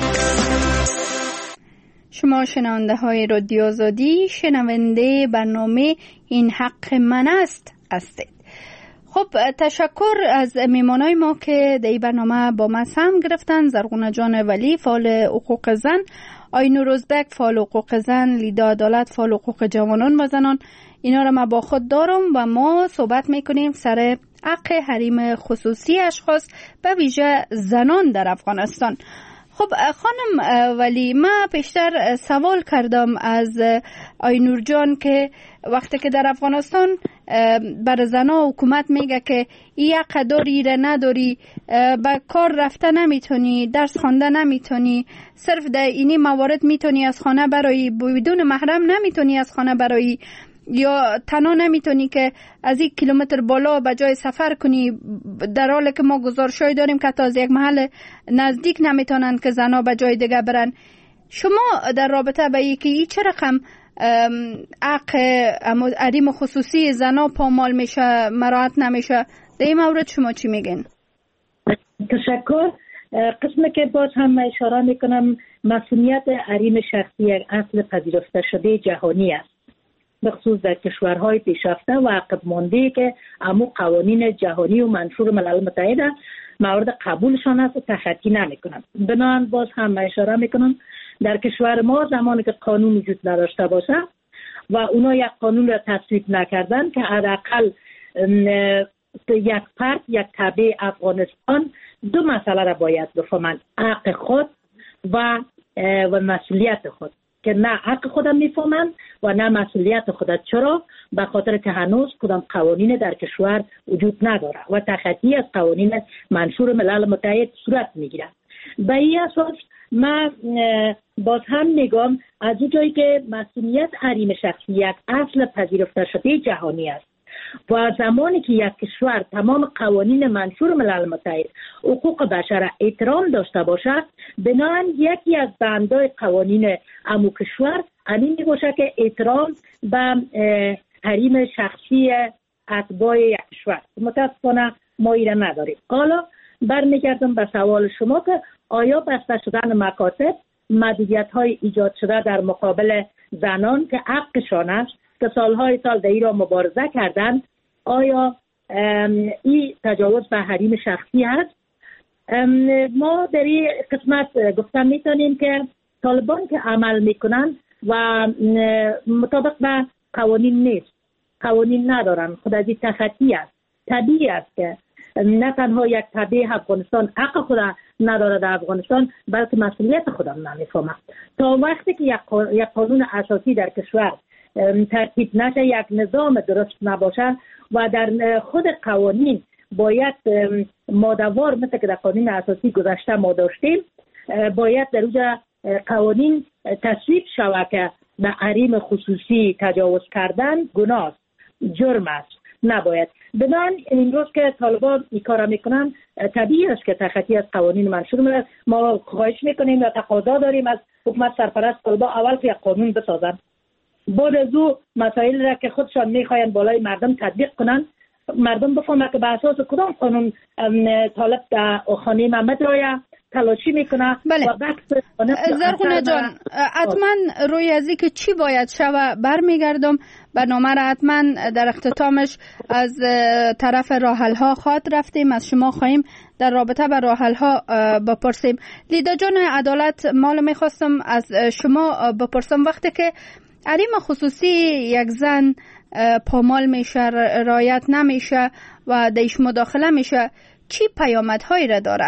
شما شنونده های رادیو آزادی، شنونده برنامه این حق من است هستید. خب تشکر از میمانای ما که در این برنامه با ما سهم گرفتن. زرغونه جان ولی فعال حقوق زن، آینور ازبک فعال حقوق زن، لیدا عدالت فعال حقوق جوانان و زنان. اینا را ما با خود دارم و ما صحبت میکنیم سر حق حریم خصوصی اشخاص به ویژه زنان در افغانستان. خب خانم ولی، ما پیشتر سوال کردم از آینور جان که وقتی که در افغانستان بر زنها حکومت میگه که این حق داری را نداری، به کار رفته نمیتونی، درس خوانده نمیتونی، صرف در اینی موارد میتونی از خانه برایی، بدون محرم نمیتونی از خانه برایی، یا تنها نمیتونی که از 1 کیلومتر بالا به جای سفر کنی، در حالی که ما گزارشای داریم که تا از یک محل نزدیک نمیتونن که زنها به جای دیگه برن. شما در رابطه با اینکه چه رقم حق حریم خصوصی زنها پامال میشه، مراعات نمیشه، در این مورد شما چی میگین؟
تشکر. قسمی که باز هم اشاره میکنم، مسئولیت حریم شخصی یک اصل پذیرفته شده جهانی است، به خصوص در کشورهای پیشرفته و عقب مانده که امو قوانین جهانی و منشور ملل متحد مورد قبولشان است و تخطی نمیکنند. بنابراین باز هم اشاره میکنم در کشور ما زمانی که قانون وجود نداشته باشه و اونا یک قانون را تصویب نکردن که حداقل یک فرد، یک تبع افغانستان 2 مسئله را باید بفهمند: حق خود و مسئولیت خود، که نه حق خودم میفهمند و نه مسئولیت خودت. چرا؟ به خاطر که هنوز کدام قوانین در کشور وجود نداره و تخطی از قوانین منشور ملل متحد صورت میگیره. به این اساس من باز هم میگم از اون جایی که مسئولیت حریم شخصی یک اصل پذیرفته شده جهانی است و زمانی که یک کشور تمام قوانین منشور ملل متحد حقوق بشر احترام داشته باشد، بنابراین یکی از بندهای قوانین امو کشور همین میباشه که احترام به حریم شخصی اتباع یک کشور. متاسفانه ما ایره نداریم. حالا برمیگردم به سوال شما که آیا بسته شدن مکاتب، محدودیت های ایجاد شده در مقابل زنان که حقشان است که سالهای سال در ایران مبارزه کردن، آیا این تجاوز به حریم شخصی هست؟ ما در این قسمت گفتن میتونیم که طالبان که عمل میکنن و مطابق به قوانین نیست، قوانین ندارن، خود از این تخطی است. طبیعی است که نه تنها یک تبع افغانستان حق خود نداره در افغانستان، بلکه مسئولیت خودم نمیفهمه. تا وقتی که یک قانون اساسی در کشور ترتیب نشه، یک نظام درست نباشه و در خود قوانین باید ماده‌وار مثل که در قانون اساسی گذشته ما داشتیم، باید در اونجا قوانین تصویب شود که به حریم خصوصی تجاوز کردن گناه است، جرم است، نباید. بنابراین این روز که طالبان این کار میکنن، طبیعی است که تخطی از قوانین منشور ملل. ما خواهش میکنیم و تقاضا داریم از حکومت سرپرست طالبان اول که یک قانون بسازن، بعد از او مسائل را که خودشان میخواین بالای مردم تطبیق کنن، مردم بفهمن که به اساس کدام قانون طالب در خانه محمد رایا تلاشی میکنه.
بله.
و
زرغونه جان، حتما روی از که چی باید شوه برمیگردم. برنامه را حتما در اختتامش از طرف راحل ها خواهد رفتیم، از شما خواهیم در رابطه با راحل ها بپرسیم. لیدا جان عدالت، مال میخواستم از شما بپرسم، وقتی که حریم خصوصی یک زن پامال میشه، رعایت نمیشه و دیش مداخله میشه، چی پیامدهایی را داره؟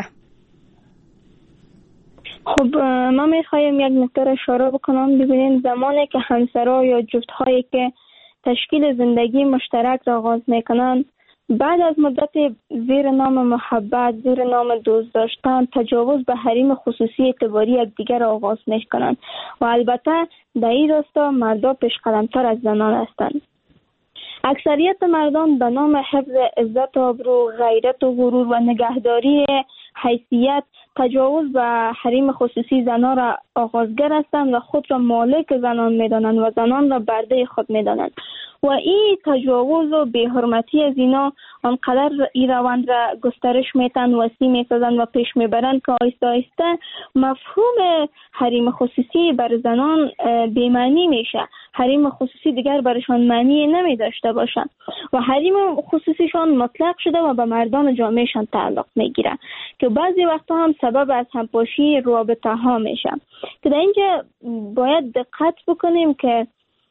خب ما میخوایم یک نکته را اشاره بکنم. ببینید زمانی که همسرها یا جفتهایی که تشکیل زندگی مشترک را آغاز میکنن، بعد از مدت زیر نام محبت، زیر نام دوست داشتن، تجاوز به حریم خصوصی اعتباری یکدیگر را آغاز میکنن و البته در این راستا مردا پیش قدمتر از زنان هستند. اکثریت مردان به نام حفظ عزت و آبرو، غیرت و غرور و نگهداری حیثیت تجاوز به حریم خصوصی زنان را آغازگر هستند و خود را مالک زنان می‌دانند و زنان را برده خود می‌دانند و این تجاوز و بی‌حرمتی از اینا آنقدر این روند را گسترش میتن، وسیع میسازند و پیش میبرند که آهسته آهسته مفهوم حریم خصوصی بر زنان بی‌معنی میشه. حریم خصوصی دیگر برشان معنی نمی داشته باشند و حریم خصوصیشان مطلق شده و به مردان جامعهشان تعلق میگیره که بعضی وقتا هم سبب از همپاشی رابطه ها میشه. که در اینجا باید دقت بکنیم که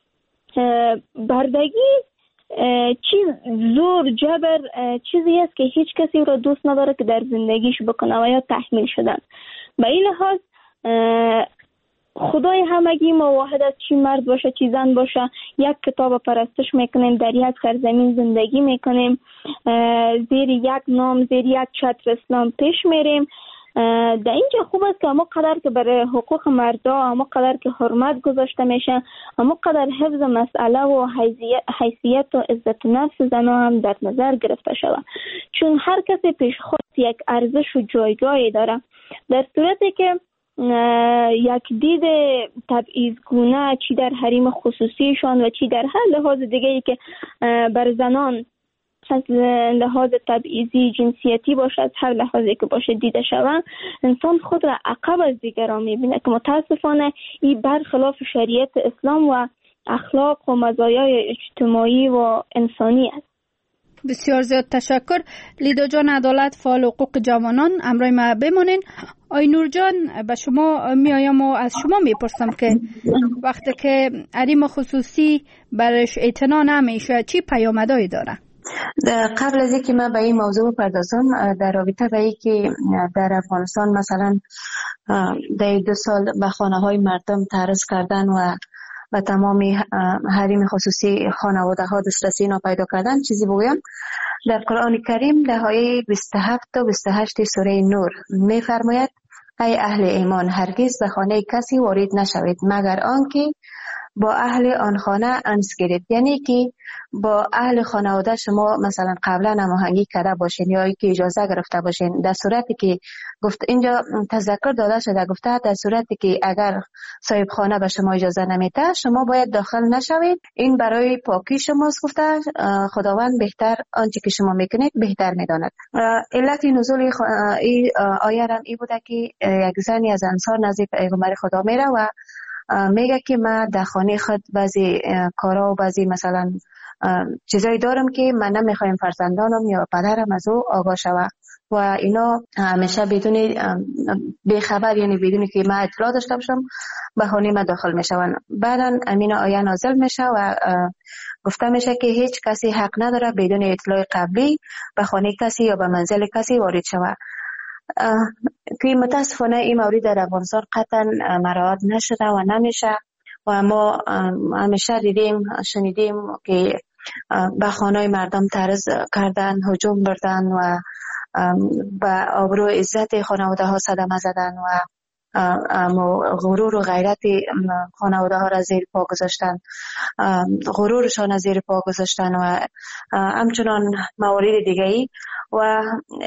بردگی زور جبر چیزی است که هیچ کسی را دوست نداره که در زندگیش بکنه و یا تحمیل شدن. به این لحاظ خدای همگی ما واحد است، چی مرد باشه چی زن باشه، یک کتاب پرستش میکنیم، در یک سرزمین زندگی میکنیم، زیر یک نام زیر یک چتر اسلام پیش میریم. در اینجا خوب است که اما قدر که برای حقوق مردا اما قدر که حرمت گذاشته میشه، اما قدر حفظ مسئله و حیثیت و عزت نفس زنها هم در نظر گرفته شود، چون هر کسی پیش خود یک ارزش و جایگاهی داره. در صورتی که یک دید تبعیض‌گونه چی در حریم خصوصیشان و چی در هر لحاظ دیگه‌ای که بر زنان از لحاظ تبعیضی جنسیتی باشه، از هر لحاظی که باشه دیده شود، انسان خود را عقب از دیگران میبینه که متاسفانه این برخلاف شریعت اسلام و اخلاق و مزایای اجتماعی و انسانی است.
بسیار زیاد تشکر. لیدا جان عدالت، فعال حقوق جوانان، همراه ما بمانین. آی نور جان، به شما میایم و از شما میپرسم که وقتی که حریم خصوصی برش اعتنا نمیشه چی پیامدهایی داره؟
قبل از اینکه من به این موضوع بپردازم، در رابطه به این که در افغانستان مثلا در 2 سال به خانه های مردم تعرض کردن و تمام حریم خصوصی خانواده ها دسترسی ناپیدا کردن، چیزی بگویم. در قرآن کریم در آیه 27 تا 28 سوره نور می‌فرماید: ای اهل ایمان، هرگز به خانه کسی وارد نشوید مگر آنکه با اهل آن خانه انس گیرید، یعنی که با اهل خانواده شما مثلا قبلا هماهنگی کرده باشین یا که اجازه گرفته باشین. در صورتی که گفت اینجا تذکر داده شده، گفته در صورتی که اگر صاحب خانه به شما اجازه نمیده شما باید داخل نشوید، این برای پاکی شماست. گفته خداوند بهتر آنچه که شما میکنید بهتر میداند. علت نزول این آیه هم این بوده که یک زنی از انصار نزد پیغمبر خدا میره و میگه که من در خانه خود بعضی کارا و بعضی مثلا چیزایی دارم که من نمیخوایم فرزندانم یا پدرم از او آگاه شوه و اینا همیشه بدون بیخبر، یعنی بدون که من اطلاع داشته باشم به خانه من داخل میشون. بعدا امین آیه نازل میشه و گفته میشه که هیچ کسی حق نداره بدون اطلاع قبلی به خانه کسی یا به منزل کسی وارد شوه. که متاسفانه این مورد در افغانستان قطعا مراعات نشده و نمیشه و ما همیشه دیدیم شنیدیم که به خانه مردم تعرض کردن، هجوم بردن و به آبرو عزت خانواده ها صدمه زدن و غرور و غیرت خانواده ها را زیر پا گذاشتن، غرورشان را زیر پا گذاشتن و همچنان موارد دیگه ای و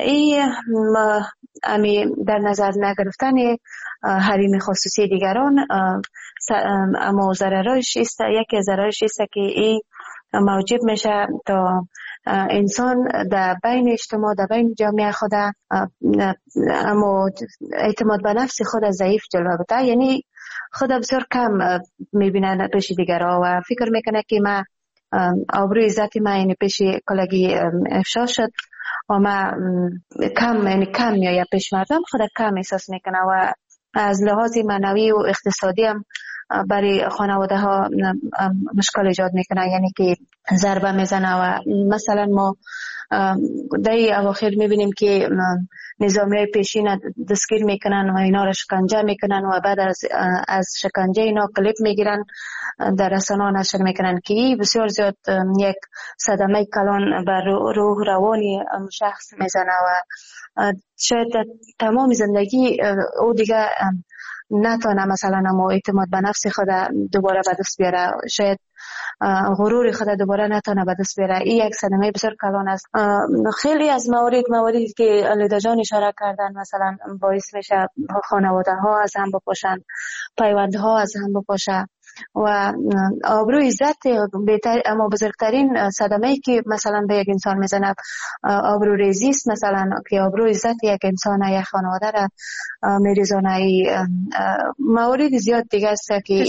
این در نظر نگرفتن حریم خصوصی دیگران اما ضررش است. یکی از ضررش است که این موجب میشه تا انسان در بین اجتماع، در بین جامعه خود اما اعتماد به نفس خود ضعیف جلوه بده، یعنی خود بسیار کم میبینه پیش دیگرها و فکر میکنه که من آبروی عزت من این پیش کلگی افشا شد و من کم میاید پیش مردم، خود کم احساس میکنه و از لحاظ معنوی و اقتصادی هم برای خانواده ها مشکل ایجاد میکنه، یعنی که ضربه میزنه و مثلا ما در اواخر میبینیم که نظامی های پیشین دستگیر میکنن و اینا را شکنجه میکنن و بعد از شکنجه اینا کلیپ میگیرن در رسانه نشر میکنن که بسیار زیاد یک صدمه کلان بر روح روانی شخص میزنه و شاید تمام زندگی او دیگه نتونه مثلا اما اعتماد به نفس خود دوباره به دست بیاره. شاید غرور خود دوباره نتونه به دست بیاره. این یک صدمه بسیار کلان است. خیلی از مواردی که لیدا جان اشاره کردن مثلا باعث میشه خانواده ها از هم بپاشن، پیوندها از هم بپاشه و آبرو عزت اما بزرگترین صدمه‌ای که مثلا به یک انسان میزنه آبرو ریزی است، مثلا که آبرو عزت یک انسان یا خانواده را میریزونه. موارد زیاد دیگه است که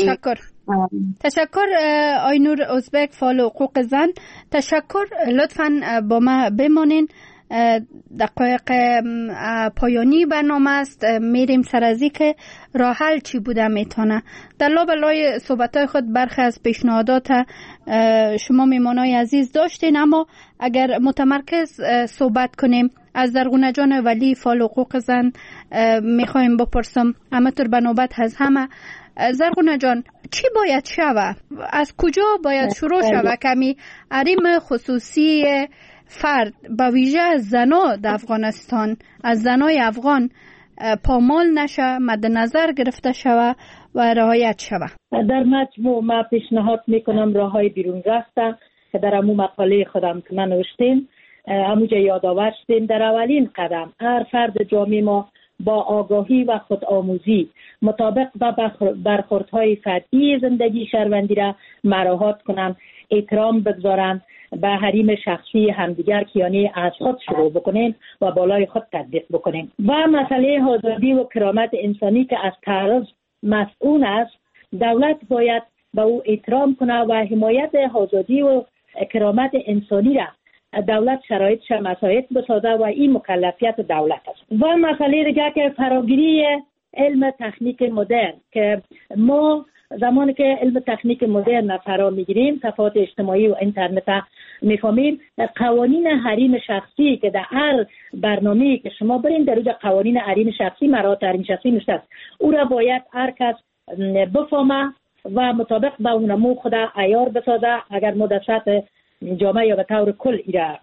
تشکر آینور ازبک فعال حقوق زن. تشکر. لطفاً با ما بمانین. دقایق پایانی برنامه است. میریم سر از که راه حل چی بوده میتونه. در لابلای صحبتای خود برخی از پیشنهادات شما میمانای عزیز داشتین، اما اگر متمرکز صحبت کنیم از زرغونه جان ولی فعال حقوق زن میخوایم بپرسم همطور به نوبت از همه. زرغونه جان، چی باید شوه؟ از کجا باید شروع شوه کمی حریم خصوصی فرد به ویژه زنا در افغانستان، از زنای افغان پامال نشه، مد نظر گرفته شوه و رعایت شوه؟
در مجموع ما پیشنهاد میکنم راههای بیرون رفته که در امو مقاله خودم که من نوشتیم همونجا یادآور شدیم. در اولین قدم هر فرد جامعه ما با آگاهی و خودآموزی مطابق با برخوردهای فردی زندگی شهروندی را مراعات کنند، احترام بگذارند، به حریم شخصی همدیگر که یعنی از خود شروع بکنیم و بالای خود تطبیق بکنیم. و مسئله آزادی و کرامت انسانی که از تعرض مسئول است، دولت باید به او احترام کنه و حمایت آزادی و کرامت انسانی را دولت شرایطش مساعد بسازه و این مکلفیت دولت است. و مسئله دیگه که فراگیری علم تکنیک مدرن که ما زمانی که علم تکنیک مدرن فرا میگیریم، صفحات اجتماعی و اینترنت میفهمیم، قوانین حریم شخصی که در هر برنامه‌ای که شما برین در روی قوانین حریم شخصی، مراتب حریم شخصی نوشته است، او را باید هر کس بفهمه و مطابق با اونمو خود عیار بسازه اگر مدرسات جامعه یا به طور کل ایرا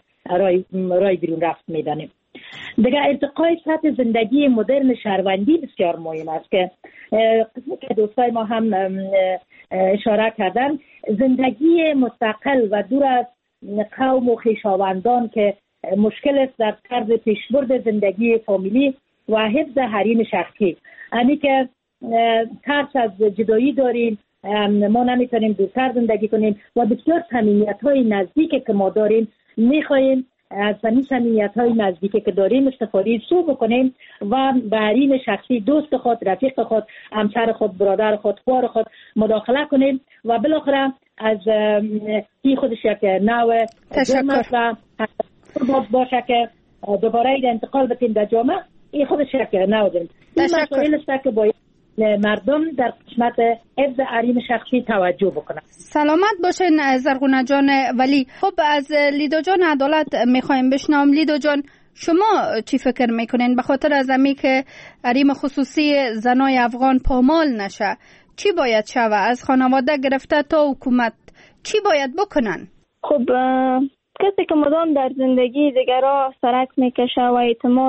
رای بیرون رفت میدانیم. دیگه ارتقای سطح زندگی مدرن شهروندی بسیار مهم است که دوستای ما هم اشاره کردن. زندگی مستقل و دور از قوم و خویشاوندان که مشکل است در طرز پیشبرد زندگی فامیلی و حفظ حریم شخصی. یعنی که ترس از جدایی داریم، ما نمیتونیم دورتر زندگی کنیم و بسیار صمیمیت‌های نزدیک که ما داریم میخواهیم از این صمیمیت‌های نزدیکی که داریم استفاده سو بکنیم و به حریم شخصی دوست خود، رفیق خود، همسر خود، برادر خود، خوار خود مداخله کنیم و بالاخره از این خودش یک نوع
تشکر
باشه که دوباره انتقال بتیم در جامعه. این خودش یک نوع داریم. این مسائل است که باید مردم در قسمت حفظ حریم شخصی توجه بکنن.
سلامت باشین زرغونه جان ولی. خب از لیدا جان عدالت میخوایم بشنوم. لیدا جان، شما چی فکر میکنین به خاطر از امی که حریم خصوصی زنای افغان پامال نشه چی باید شوه؟ از خانواده گرفته تا حکومت چی باید بکنن؟
خب کسی که مدام در زندگی دیگرها سرک میکشه و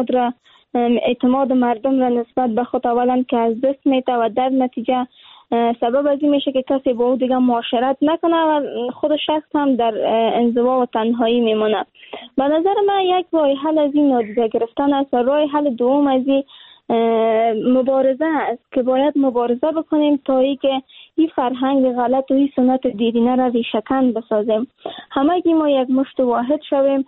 اعتماد مردم را نسبت به خود اولا که از دست میده و در نتیجه سبب از این میشه که کسی با او دیگه معاشرت نکنه و خود شخص هم در انزوا و تنهایی میمونه. به نظر من یک راه حل از این نادیده گرفتن است و راه حل دوم از این مبارزه است که باید مبارزه بکنیم تا اینکه این فرهنگ غلط و این سنت دیرینه را ریشه‌کن بسازیم. همگی ما یک مشت واحد شویم.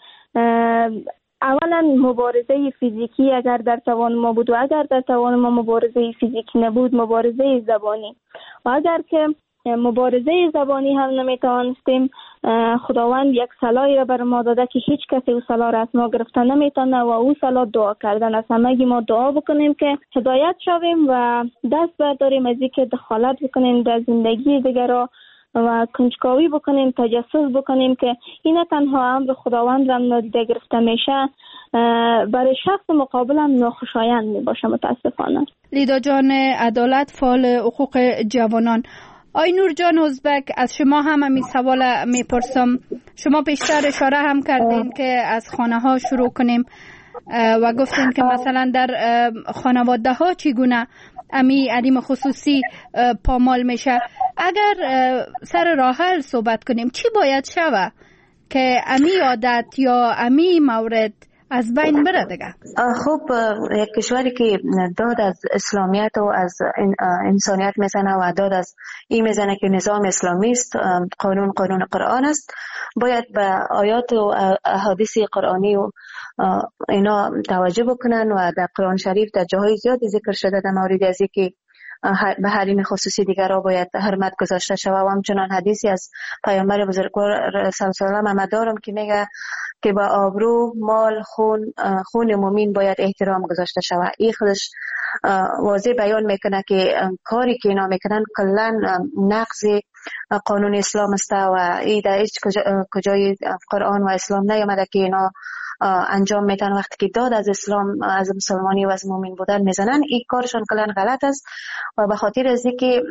اولا مبارزه فیزیکی اگر در توان ما بود و اگر در توان ما مبارزه فیزیکی نبود، مبارزه زبانی، و اگر که مبارزه زبانی هم نمیتوانستیم، خداوند یک صلاحی را بر ما داده که هیچ کسی او صلاح را از ما گرفته نمیتونه و او صلاح دعا کردن است. همگی ما دعا بکنیم که هدایت شویم و دست برداریم از اینکه دخالت بکنیم در زندگی دیگران و کنجکاوی بکنیم، تجسس بکنیم که این تنها امر خداوند را نادیده گرفته میشه، برای شخص مقابل هم ناخوشایند میباشه متاسفانه.
لیدا جان عدالت فعال حقوق جوانان. آینور جان ازبک، از شما هم همین سوال میپرسم. شما پیشتر اشاره هم کردین که از خانه ها شروع کنیم و گفتین که مثلا در خانواده ها چگونه امی حریم خصوصی پامال میشه. اگر سر راه حل صحبت کنیم چی باید شوه که امی عادت یا امی مورد از بین بره دیگه؟
خب یک کشوری که داد از اسلامیت و از انسانیت میزنه و داد از این میزنه که نظام اسلامی است، قانون قرآن است، باید به آیات و احادیث قرآنی و اینا توجه بکنن و در قرآن شریف در جاهای زیادی ذکر شده در مورد از که به حریم خصوصی دیگر را باید حرمت گذاشته شود و همچنان حدیثی از پیامبر بزرگوار صلی الله علیه و آله دارم که میگه که با آبرو، مال، خون مومن باید احترام گذاشته شود. این خودش واضح بیان میکنه که کاری که اینا میکنن کلا نقض قانون اسلام است و این در هیچ کجای قرآن و اسلام نیامده که اینا انجام میتن. وقتی که داد از اسلام، از مسلمانی و از مومن بودن میزنن، این کارشون کلا غلط است و به خاطر از اینکه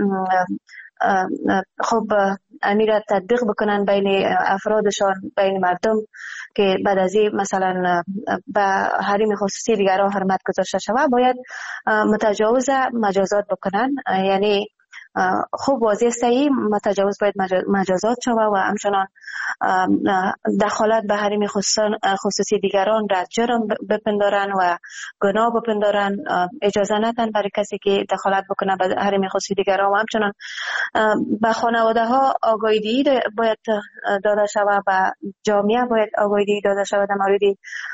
خب امیر تطبیق بکنن بین افرادشان، بین مردم که بعد از این مثلا به حریم خصوصی دیگر حرمت گذاشته شود، باید متجاوز مجازات بکنن. یعنی خوب واضح است این متجاوز باید مجازات شود و همچنان دخالت به حریم خصوصی دیگران را جرم بپندارن و گناه بپندارن، اجازه ندن برای کسی که دخالت بکنه به حریم خصوصی دیگران و همچنان به خانواده ها آگاهی باید داده شود، به جامعه باید آگاهی داده شود در مورد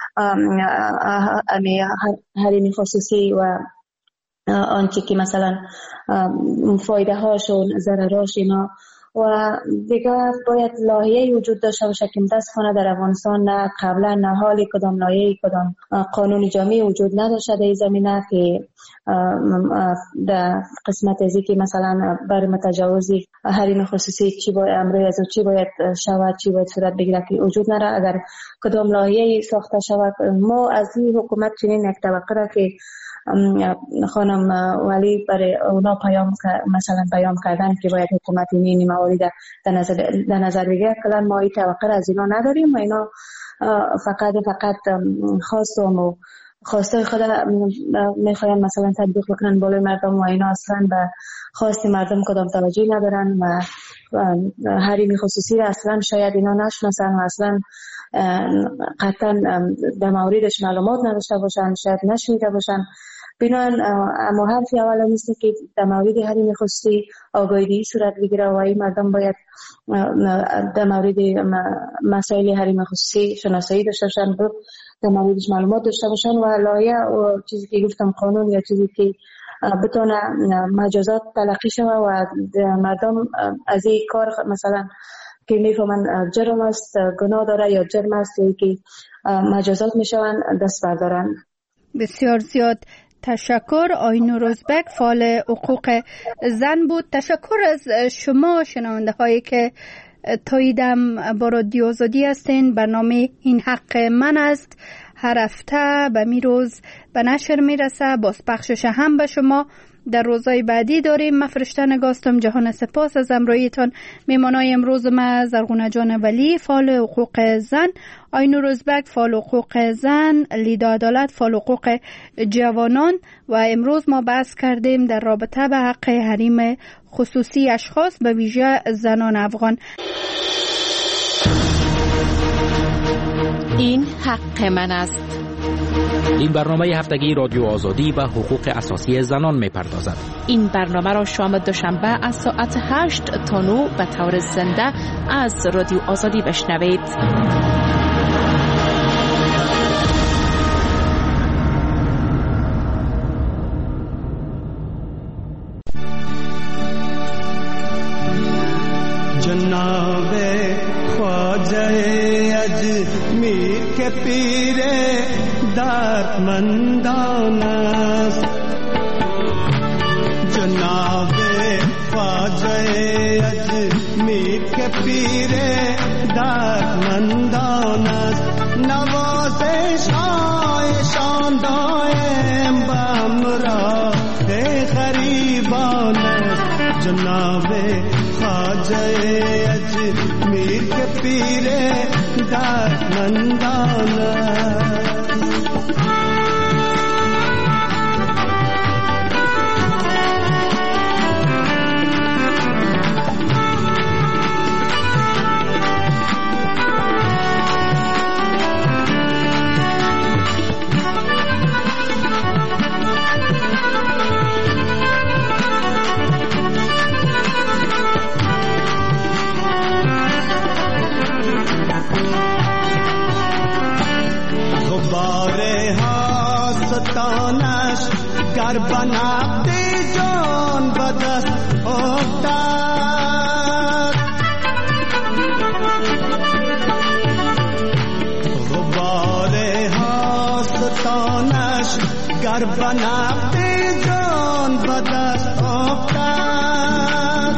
حریم خصوصی و آنچه که مثلا فایده هاش و ضرراش اینا. و دیگه باید لایحه‌ای وجود داشته باشه که متاسفانه در افغانستان نه قبلا نه حالی کدام لایحه‌ای کدام قانون جامعی وجود نداشته در این زمینه که در قسمت ازی که مثلا برای متجاوز حریم خصوصی چی باید امر از چی باید شود، چی باید صورت بگیره که وجود نداره. اگر کدام لایحه‌ای ساخته شود، ما از این حکومت چنین یک توقع که خانم ولی برای اونا مثلا پیام کردن که باید حکومت این موارد در نظر بگیره. کلا ما این توقع از اینا نداریم و اینا فقط خواسته خود میخواین مثلا تطبیق بکنن بالای مردم و اینا اصلا به خواست مردم کدام توجهی ندارن و حریم خصوصی را اصلا شاید اینا نشناسن و اصلا قطعا در موردش معلومات نداشته باشن، شاید نشنیده باشن. بنابراین اما حرفی اولا نیست که در مورد حریم خصوصی آگاهی صورت بگیره و این مردم باید در مورد مسائل حریم خصوصی شناسایی داشته باشن، در موردش معلومات داشته باشن و لایحه و چیزی که گفتم قانون یا چیزی که بتونه مجازات تلقی شود و مردم از این کار مثلا که میفهمن جرم است، گناه داره یا جرم است یا که مجازات میشون دست بردارن.
بسیار زیاد تشکر. آینور ازبک، فعال حقوق زن بود. تشکر از شما شنونده هایی که تاییدم با رادیو آزادی هستین. برنامه این حق من است هر هفته به می روز به نشر میرسه. باز پخشش هم به شما در روزهای بعدی داریم. من فرشته نگاستم. جهان سپاس از همراهیتان. میمانای امروز ما زرغونه جان ولی، فعال حقوق زن، آینور ازبک، فعال حقوق زن، لیدا عدالت، فعال حقوق جوانان. و امروز ما بحث کردیم در رابطه به حق حریم خصوصی اشخاص به ویژه زنان افغان.
این حق من است.
این برنامه هفتگی رادیو آزادی به حقوق اساسی زنان می‌پردازد.
این برنامه را شام دوشنبه از ساعت 8 تا 9 به طور زنده از رادیو آزادی بشنوید.
جناب خواجه اجمیر کے پیر دردمندان است، جناب خواجه اجمیر کے پیر دردمندان است، نوازش شان دائم بامرا غریبان است، جناب خواجه اجمیر کے پیر دردمندان است. نقد جان به دست افتاد. غبار هاستانش گر به نقد جان به دست افتاد.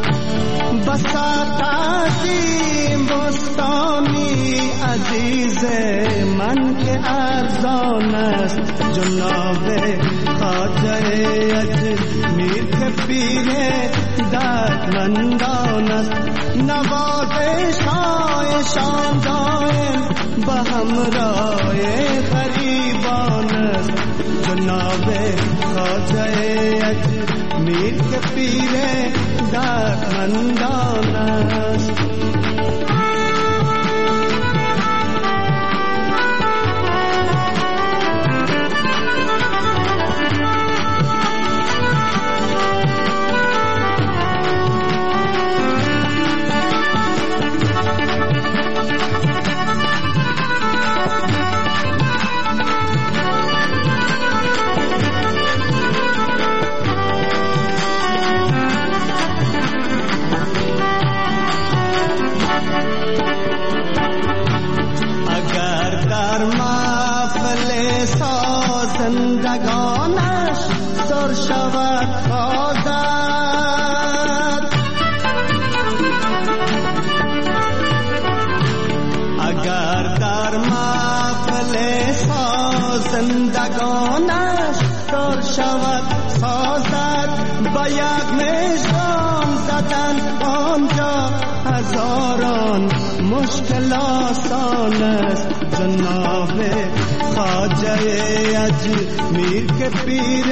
بساط عظیم بستانی عزیز من که ارزان است، جناب خواجه اجمیر که پیر دردمندان است. نوازش هایشان دائم به همراه غریبان است، جناب خواجه اجمیر که پیر دردمندان است. زندگانش سر شود خواهد، اگر در محفل زندگانش سر شود خواهد. با یک مژگان زدن آنجا هزاران مشکل آسان است، جناب خواجه اجمیر که پیر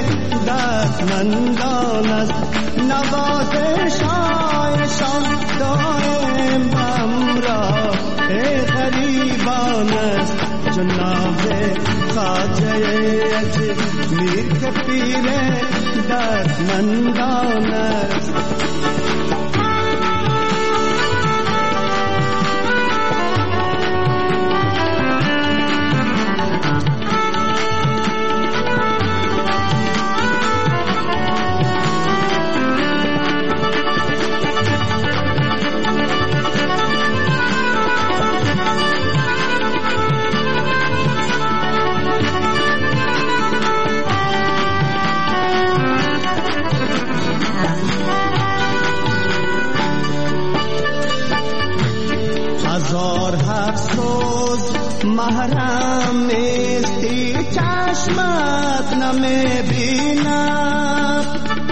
دردمندان است. نوازش هایشان دائم به همراه غریبان است، جناب خواجه اجمیر که پیر دردمندان است. محرم نیستی چشمت نمیبیند،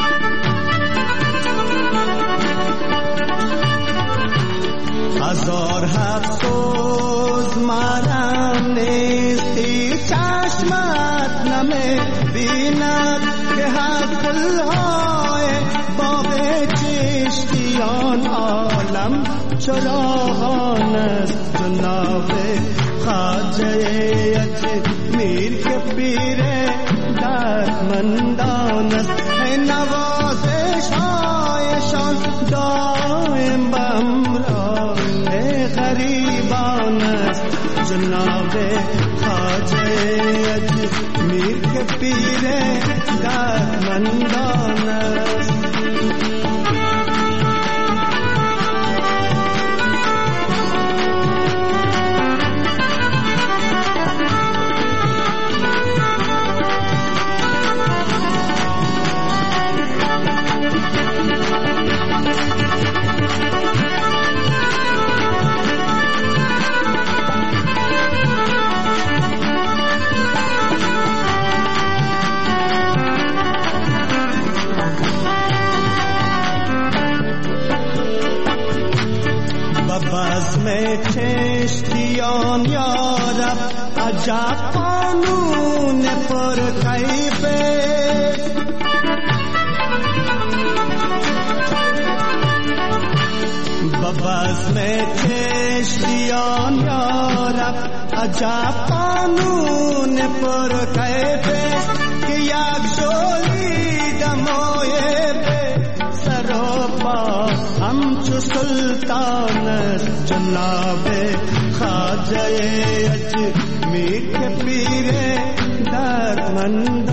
هزار افسوس محرم نیستی چشمت نمیبیند، که هر گلهای باغ چشتیان عالم چراغان است، جناب خواجه اجمیر که پیر دردمندان است. نوازش هایشان دائم به همراه غریبان است، جناب خواجه اجمیر که پیر دردمندان است. چشتیان یارب عجب قانون پر خیبه، ببزم چشتیان یارب عجب قانون پر خیبه، که یک شوری دمای به سر و پا همچو سلطان است، جناب خواجه اجمیر که پیر دردمند